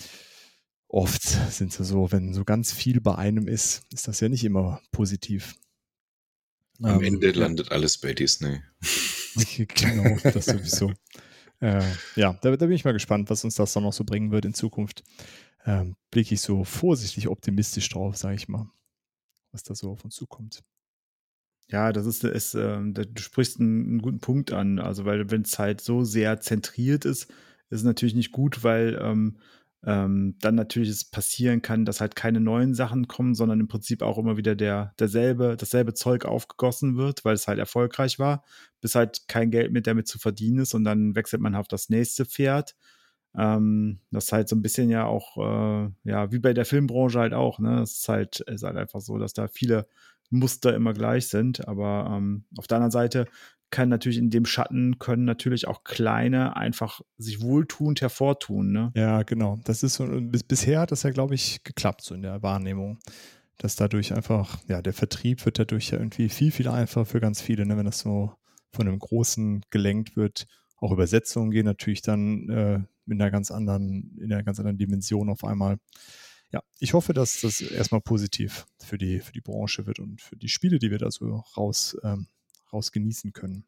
oft sind sie so, wenn so ganz viel bei einem ist, ist das ja nicht immer positiv. Am Ähm, Ende ja. landet alles bei Disney. Genau, das sowieso. Äh, ja, da, da bin ich mal gespannt, was uns das dann noch so bringen wird in Zukunft. Ähm, blicke ich so vorsichtig optimistisch drauf, sage ich mal, was da so auf uns zukommt. Ja, das ist, ist ähm, da- du sprichst einen, einen guten Punkt an. Also, weil wenn es halt so sehr zentriert ist, ist es natürlich nicht gut, weil ähm, ähm, dann natürlich es passieren kann, dass halt keine neuen Sachen kommen, sondern im Prinzip auch immer wieder der, derselbe, dasselbe Zeug aufgegossen wird, weil es halt erfolgreich war, bis halt kein Geld mehr damit zu verdienen ist und dann wechselt man auf das nächste Pferd. Ähm, das ist halt so ein bisschen ja auch, äh, ja, wie bei der Filmbranche halt auch, ne? Es ist halt, ist halt einfach so, dass da viele Muster immer gleich sind. Aber ähm, auf der anderen Seite kann natürlich in dem Schatten, können natürlich auch kleine einfach sich wohltuend hervortun. Ne? Ja, genau. Das ist so, bis, bisher hat das ja, glaube ich, geklappt, so in der Wahrnehmung. Dass dadurch einfach, ja, der Vertrieb wird dadurch ja irgendwie viel, viel einfacher für ganz viele, ne? Wenn das so von einem Großen gelenkt wird. Auch Übersetzungen gehen natürlich dann äh, in einer ganz anderen, in einer ganz anderen Dimension auf einmal. Ja, ich hoffe, dass das erstmal positiv für die, für die Branche wird und für die Spiele, die wir da so raus, ähm, raus genießen können.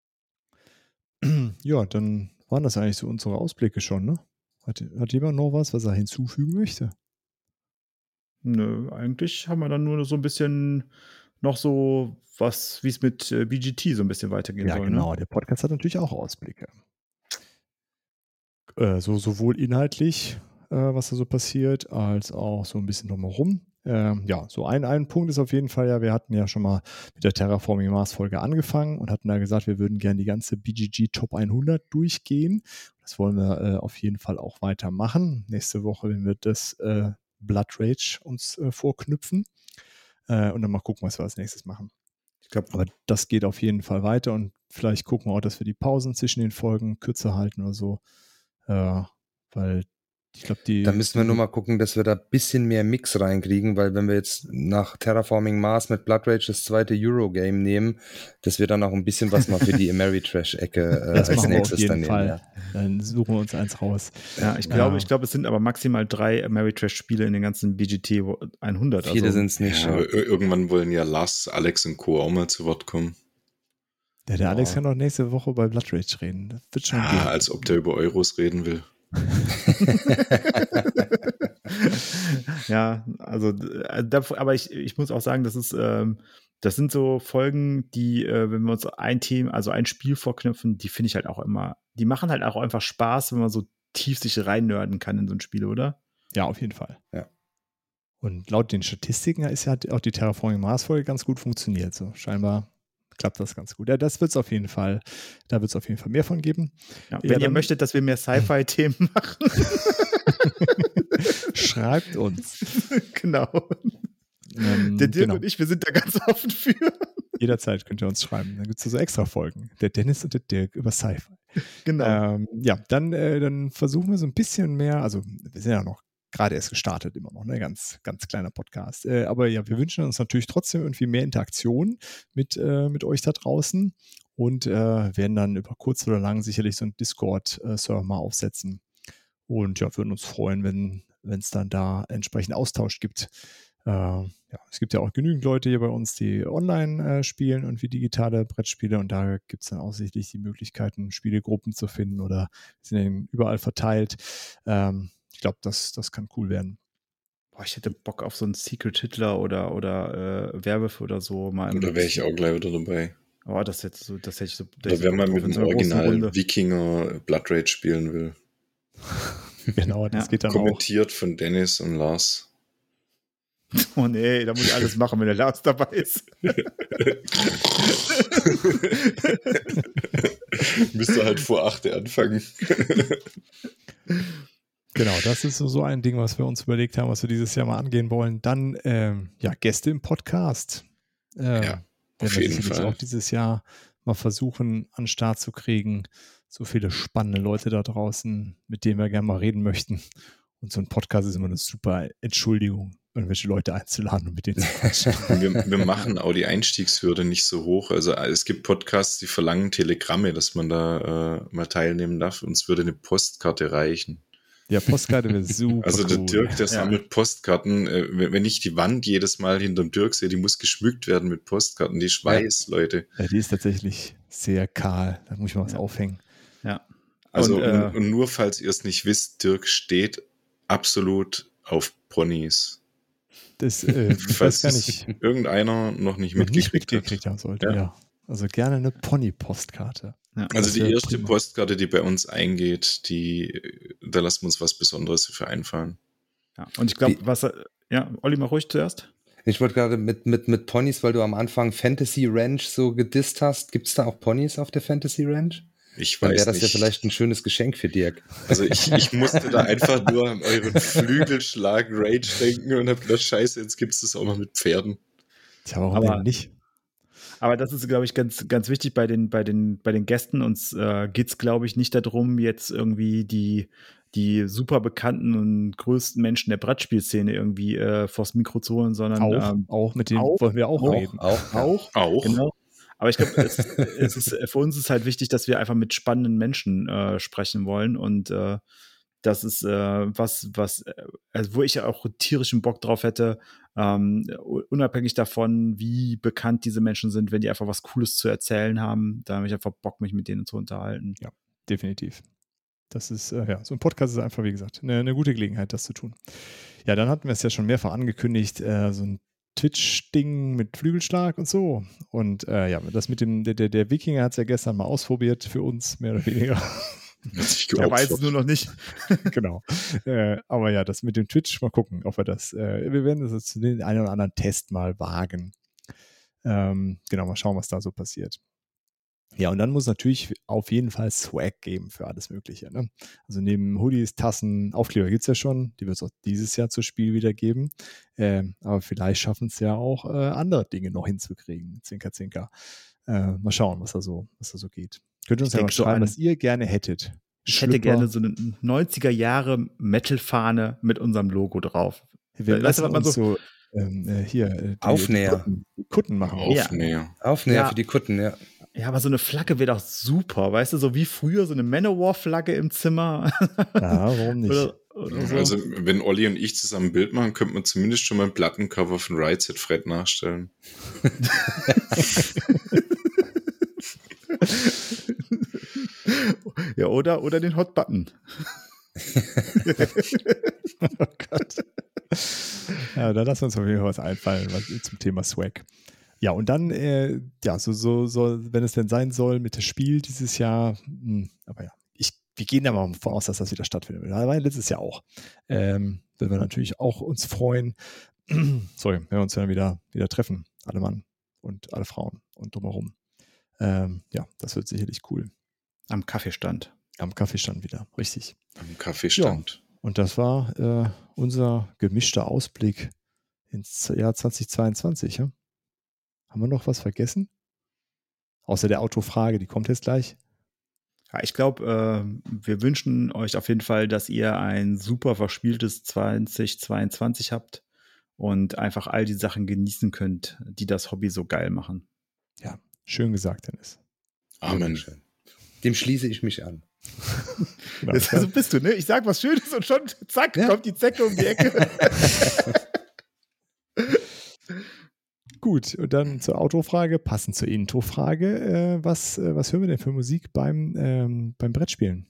Ja, dann waren das eigentlich so unsere Ausblicke schon, ne? Hat, hat jemand noch was, was er hinzufügen möchte? Nö, eigentlich haben wir dann nur so ein bisschen noch so was, wie es mit äh, B G T so ein bisschen weitergehen Ja, soll. genau. Ne? Der Podcast hat natürlich auch Ausblicke. Äh, so sowohl inhaltlich, äh, was da so passiert, als auch so ein bisschen drumherum. Ähm, ja, so ein, ein Punkt ist auf jeden Fall ja, wir hatten ja schon mal mit der Terraforming Mars Folge angefangen und hatten da gesagt, wir würden gerne die ganze B G G Top hundert durchgehen. Das wollen wir äh, auf jeden Fall auch weitermachen. Nächste Woche werden wir das äh, Blood Rage uns äh, vorknüpfen äh, und dann mal gucken, was wir als nächstes machen. Ich glaube, Aber das geht auf jeden Fall weiter und vielleicht gucken wir auch, dass wir die Pausen zwischen den Folgen kürzer halten oder so. Äh, weil ich glaube, die. Da müssen wir nur mal gucken, dass wir da ein bisschen mehr Mix reinkriegen, weil wenn wir jetzt nach Terraforming Mars mit Blood Rage das zweite Eurogame nehmen, dass wir dann auch ein bisschen was mal für die Ameritrash-Ecke äh, das als machen wir nächstes auf jeden dann Fall. nehmen. Ja. Dann suchen wir uns eins raus. Ja, ich glaube, Ja. ich glaube, es sind aber maximal drei Ameritrash-Spiele in den ganzen B G T hundert. Viele also, sind es nicht. Ja, Ja. aber ir- irgendwann wollen ja Lars, Alex und Co. auch mal zu Wort kommen. Ja, der Ja. Alex kann doch nächste Woche bei Blood Rage reden. Das wird schon Ah, gehen. als ob der über Euros reden will. Ja, also, äh, da, aber ich, ich muss auch sagen, das ist, ähm, das sind so Folgen, die, äh, wenn wir uns ein Thema, also ein Spiel vorknüpfen, die finde ich halt auch immer, die machen halt auch einfach Spaß, wenn man so tief sich reinnörden kann in so ein Spiel, oder? Ja, auf jeden Fall. Ja. Und laut den Statistiken ist ja auch die Terraforming Mars Folge ganz gut funktioniert. So scheinbar klappt das ganz gut. Ja, das wird es auf jeden Fall, da wird es auf jeden Fall mehr von geben. Ja, Ja, wenn ihr dann- möchtet, dass wir mehr Sci-Fi-Themen machen, Schreibt uns. genau. Ähm, Der Dirk genau. und ich, wir sind da ganz offen für. Jederzeit könnt ihr uns schreiben. Dann gibt es so extra Folgen. Der Dennis und der Dirk über Sci-Fi. Genau. Ähm, ja, dann, äh, dann versuchen wir so ein bisschen mehr, also wir sind ja noch gerade erst gestartet, immer noch, ne? Ganz, ganz kleiner Podcast. Äh, aber ja, wir wünschen uns natürlich trotzdem irgendwie mehr Interaktion mit, äh, mit euch da draußen und äh, werden dann über kurz oder lang sicherlich so einen Discord-Server mal aufsetzen. Und ja, würden uns freuen, wenn es dann da entsprechend Austausch gibt. Äh, ja, es gibt ja auch genügend Leute hier bei uns, die online äh, spielen und wie digitale Brettspiele und da gibt es dann auch sicherlich die Möglichkeiten, Spielegruppen zu finden oder sind dann überall verteilt. Ähm, ich glaube, das, das kann cool werden. Boah, ich hätte Bock auf so einen Secret Hitler oder, oder äh, Werwolf oder so mal. Da wäre ich auch gleich wieder dabei. Oh, das hätte so, das hätte ich so. Oder wenn man mit in dem so einer großen Original Runde. Wikinger Blood Rage spielen will. Genau, das Ja, geht dann auch. Kommentiert von Dennis und Lars. Oh nee, da muss ich alles machen, wenn der Lars dabei ist. Müsste halt vor acht anfangen. Genau, das ist so, so ein Ding, was wir uns überlegt haben, was wir dieses Jahr mal angehen wollen. Dann, ähm, ja, Gäste im Podcast. Ähm, Ja, werden auf wir jeden sicherlich Fall. auch dieses Jahr mal versuchen, an den Start zu kriegen. So viele spannende Leute da draußen, mit denen wir gerne mal reden möchten. Und so ein Podcast ist immer eine super Entschuldigung, irgendwelche Leute einzuladen und mit denen zu quatschen. Wir, wir machen auch die Einstiegshürde nicht so hoch. Also es gibt Podcasts, die verlangen Telegramme, dass man da äh, mal teilnehmen darf. Uns würde eine Postkarte reichen. Ja, Postkarte wäre super Also der cool. Dirk, der sammelt Postkarten. Äh, wenn wenn ich die Wand jedes Mal hinterm Dirk sehe, die muss geschmückt werden mit Postkarten. Die Schweiß, Leute. Ja, die ist tatsächlich sehr kahl. Da muss ich mal was aufhängen. Ja. Also Und, und, äh, und nur falls ihr es nicht wisst, Dirk steht absolut auf Ponys. Das, äh, ich weiß Falls gar es nicht, irgendeiner noch nicht noch nicht mitgekriegt hat. mitgekriegt haben sollte. Ja. Ja. Also gerne eine Pony-Postkarte. ja. Also Das die wär erste prima. Postkarte, die bei uns eingeht, die, da lassen wir uns was Besonderes für einfallen. ja. Und ich glaube, Die- was, er- ja, Olli, mal ruhig zuerst. Ich wollte gerade mit, mit, mit Ponys, weil du am Anfang Fantasy Ranch so gedisst hast. Gibt es da auch Ponys auf der Fantasy Ranch? Ich Dann weiß wäre das nicht. ja vielleicht ein schönes Geschenk für Dirk. Also ich, ich musste da einfach nur an euren Flügelschlag Rage denken und hab gedacht, scheiße, jetzt gibt's das auch noch mit Pferden. Tja, warum Aber- denn nicht? Aber das ist, glaube ich, ganz, ganz wichtig bei den, bei den, bei den Gästen. Uns äh, geht es, glaube ich, nicht darum, jetzt irgendwie die, die super bekannten und größten Menschen der Brettspielszene irgendwie äh, vors Mikro zu holen, sondern Auch, ähm, auch mit denen auch, wollen wir auch, auch, reden. Auch, ja. auch, Auch. genau. Aber ich glaube, es, es ist, für uns ist halt wichtig, dass wir einfach mit spannenden Menschen äh, sprechen wollen. Und äh, das ist äh, was, was, äh, also wo ich ja auch tierischen Bock drauf hätte, ähm, unabhängig davon, wie bekannt diese Menschen sind, wenn die einfach was Cooles zu erzählen haben, da habe ich einfach Bock, mich mit denen zu unterhalten. Ja, definitiv. Das ist, äh, ja, so ein Podcast ist einfach, wie gesagt, eine, eine gute Gelegenheit, das zu tun. Ja, dann hatten wir es ja schon mehrfach angekündigt, äh, so ein Twitch-Ding mit Flügelschlag und so. Und äh, ja, das mit dem, der, der Wikinger hat es ja gestern mal ausprobiert für uns, mehr oder weniger. Er weiß es nur noch nicht. Genau. Äh, aber ja, das mit dem Twitch, mal gucken, ob wir das, äh, wir werden das zu den einen oder anderen Test mal wagen. Ähm, genau, mal schauen, was da so passiert. Ja, und dann muss natürlich auf jeden Fall Swag geben für alles Mögliche. Ne? Also neben Hoodies, Tassen, Aufkleber gibt es ja schon. Die wird es auch dieses Jahr zum Spiel wieder geben. Ähm, aber vielleicht schaffen es ja auch, äh, andere Dinge noch hinzukriegen. Zinker, zinker. Äh, mal schauen, was da so, was da so geht. Könnt ihr uns Ich ja mal denk so schreiben, an- was ihr gerne hättet. Ich hätte Schlüpper. gerne so eine neunziger Jahre Metal-Fahne mit unserem Logo drauf. Wir Weißt du, lassen was man uns so- so ähm, äh, hier äh, die, Aufnäher. Die Kutten, die Kutten machen. Ja. Aufnäher. Aufnäher Ja. für die Kutten, ja. Ja, aber so eine Flagge wäre doch super, weißt du, so wie früher, so eine Manowar-Flagge im Zimmer. Ja, warum nicht? Oder, oder so. Also, wenn Olli und ich zusammen ein Bild machen, könnte man zumindest schon mal ein Plattencover von Right Set Fred nachstellen. Ja, oder, oder den Hot Button. Oh Gott. Ja, da lassen wir uns auf jeden Fall was einfallen was, zum Thema Swag. Ja, und dann, äh, ja, so, so, so, wenn es denn sein soll mit dem Spiel dieses Jahr, mh, aber ja, ich, wir gehen da mal davon aus, dass das wieder stattfindet. Da war letztes Jahr auch. Ähm, wenn wir natürlich auch uns freuen, sorry, wenn wir uns dann wieder, wieder treffen, alle Mann und alle Frauen und drumherum. Ähm, ja, das wird sicherlich cool. Am Kaffeestand. Am Kaffeestand wieder, richtig. Am Kaffeestand. Und das war äh, unser gemischter Ausblick ins Jahr zweitausendzweiundzwanzig. Ja? Haben wir noch was vergessen? Außer der Autofrage, die kommt jetzt gleich. Ja, ich glaube, äh, wir wünschen euch auf jeden Fall, dass ihr ein super verspieltes zweitausendzweiundzwanzig habt und einfach all die Sachen genießen könnt, die das Hobby so geil machen. Ja, schön gesagt, Dennis. Amen. Dankeschön. Dem schließe ich mich an. Genau. Das, so bist du, ne? Ich sag was Schönes und schon, zack, Ja. kommt die Zecke um die Ecke. Gut, und dann zur Autofrage, passend zur Introfrage. Äh, was, äh, was hören wir denn für Musik beim, ähm, beim Brettspielen?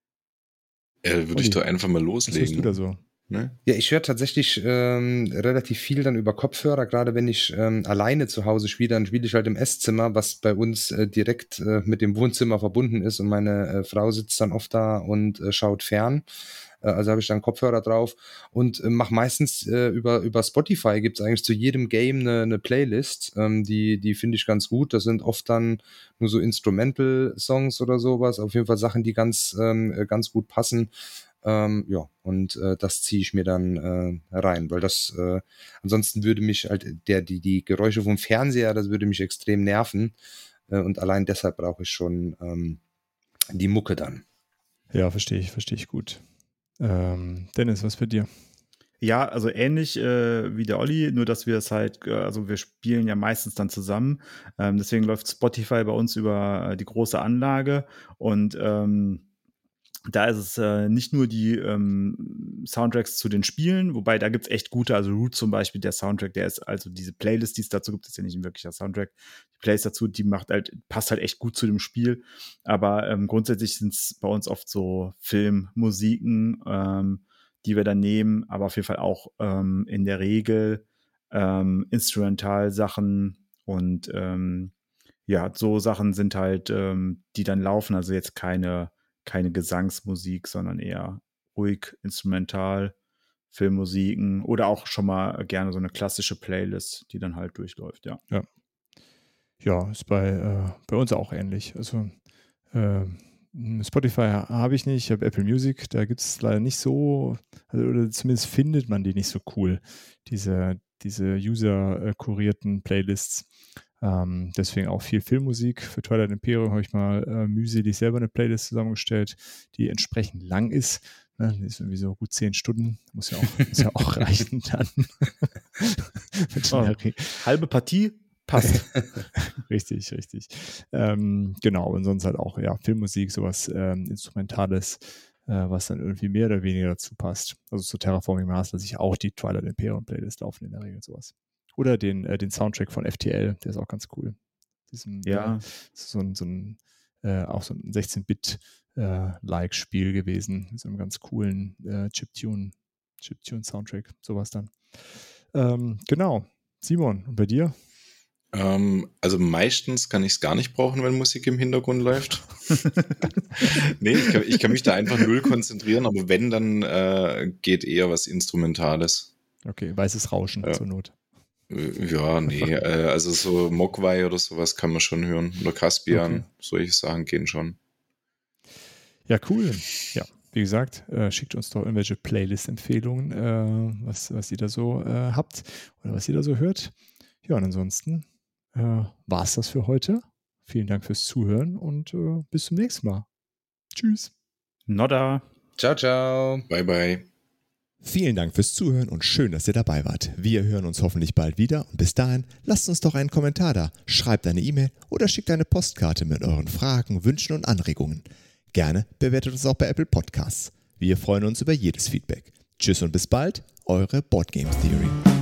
Äh, Würde Olli, ich doch einfach mal Was hörst loslegen. du da so? Ne? Ja, ich höre tatsächlich ähm, relativ viel dann über Kopfhörer, gerade wenn ich ähm, alleine zu Hause spiele, dann spiele ich halt im Esszimmer, was bei uns äh, direkt äh, mit dem Wohnzimmer verbunden ist und meine äh, Frau sitzt dann oft da und äh, schaut fern. Äh, also habe ich dann Kopfhörer drauf und äh, mache meistens äh, über über Spotify gibt's eigentlich zu jedem Game eine, eine Playlist, ähm, die die finde ich ganz gut. Das sind oft dann nur so Instrumental-Songs oder sowas, auf jeden Fall Sachen, die ganz ähm, äh, ganz gut passen. Ähm, ja, und äh, das ziehe ich mir dann äh, rein, weil das äh, ansonsten würde mich halt der die die Geräusche vom Fernseher, das würde mich extrem nerven äh, und allein deshalb brauche ich schon ähm, die Mucke dann. Ja, verstehe ich, verstehe ich gut. Ähm, Dennis, was für dir? Ja, also ähnlich äh, wie der Olli, nur dass wir es halt, äh, also wir spielen ja meistens dann zusammen. Ähm, deswegen läuft Spotify bei uns über äh, die große Anlage und ähm, da ist es äh, nicht nur die ähm, Soundtracks zu den Spielen, wobei da gibt's echt gute, also Root zum Beispiel, der Soundtrack, der ist, also diese Playlist, die es dazu gibt, ist ja nicht ein wirklicher Soundtrack. Die Playlist dazu, die macht halt, passt halt echt gut zu dem Spiel. Aber ähm, grundsätzlich sind's bei uns oft so Filmmusiken, ähm, die wir dann nehmen, aber auf jeden Fall auch ähm, in der Regel ähm, Instrumental-Sachen und ähm, ja, so Sachen sind halt, ähm, die dann laufen, also jetzt keine keine Gesangsmusik, sondern eher ruhig, instrumental, Filmmusiken oder auch schon mal gerne so eine klassische Playlist, die dann halt durchläuft, ja. Ja, ist bei, äh, bei uns auch ähnlich. Also äh, Spotify habe ich nicht, ich habe Apple Music, da gibt es leider nicht so, also, oder zumindest findet man die nicht so cool, diese, diese user-kurierten Playlists. Ähm, deswegen auch viel Filmmusik. Für Twilight Imperium habe ich mal äh, mühselig selber eine Playlist zusammengestellt, die entsprechend lang ist. Ne, die ist irgendwie so gut zehn Stunden. Muss ja auch, muss ja auch reichen dann. Oh, halbe Partie passt. Richtig, richtig. Ähm, genau, und sonst halt auch ja, Filmmusik, sowas ähm, Instrumentales, äh, was dann irgendwie mehr oder weniger dazu passt. Also zu Terraforming Mars lasse ich auch die Twilight Imperium Playlist laufen in der Regel sowas. Oder den, äh, den Soundtrack von F T L, der ist auch ganz cool. Diesem, Ja. Äh, so ein, so ein äh, auch so ein sechzehn-Bit-like-Spiel äh, gewesen, mit so einem ganz coolen äh, Chiptune, Chiptune-Soundtrack, sowas dann. Ähm, genau. Simon, und bei dir? Ähm, also meistens kann ich es gar nicht brauchen, wenn Musik im Hintergrund läuft. Nee, ich kann, ich kann mich da einfach null konzentrieren, aber wenn, dann äh, geht eher was Instrumentales. Okay, weißes Rauschen Ja. zur Not. Ja, nee, äh, also so Mogwai oder sowas kann man schon hören. Oder Caspian, Okay. solche Sachen gehen schon. Ja, cool. Ja, wie gesagt, äh, schickt uns doch irgendwelche Playlist-Empfehlungen, äh, was, was ihr da so äh, habt oder was ihr da so hört. Ja, und ansonsten äh, war es das für heute. Vielen Dank fürs Zuhören und äh, bis zum nächsten Mal. Tschüss. Nodda. Ciao, ciao. Bye, bye. Vielen Dank fürs Zuhören und schön, dass ihr dabei wart. Wir hören uns hoffentlich bald wieder und bis dahin lasst uns doch einen Kommentar da, schreibt eine E-Mail oder schickt eine Postkarte mit euren Fragen, Wünschen und Anregungen. Gerne bewertet uns auch bei Apple Podcasts. Wir freuen uns über jedes Feedback. Tschüss und bis bald, eure Board Game Theory.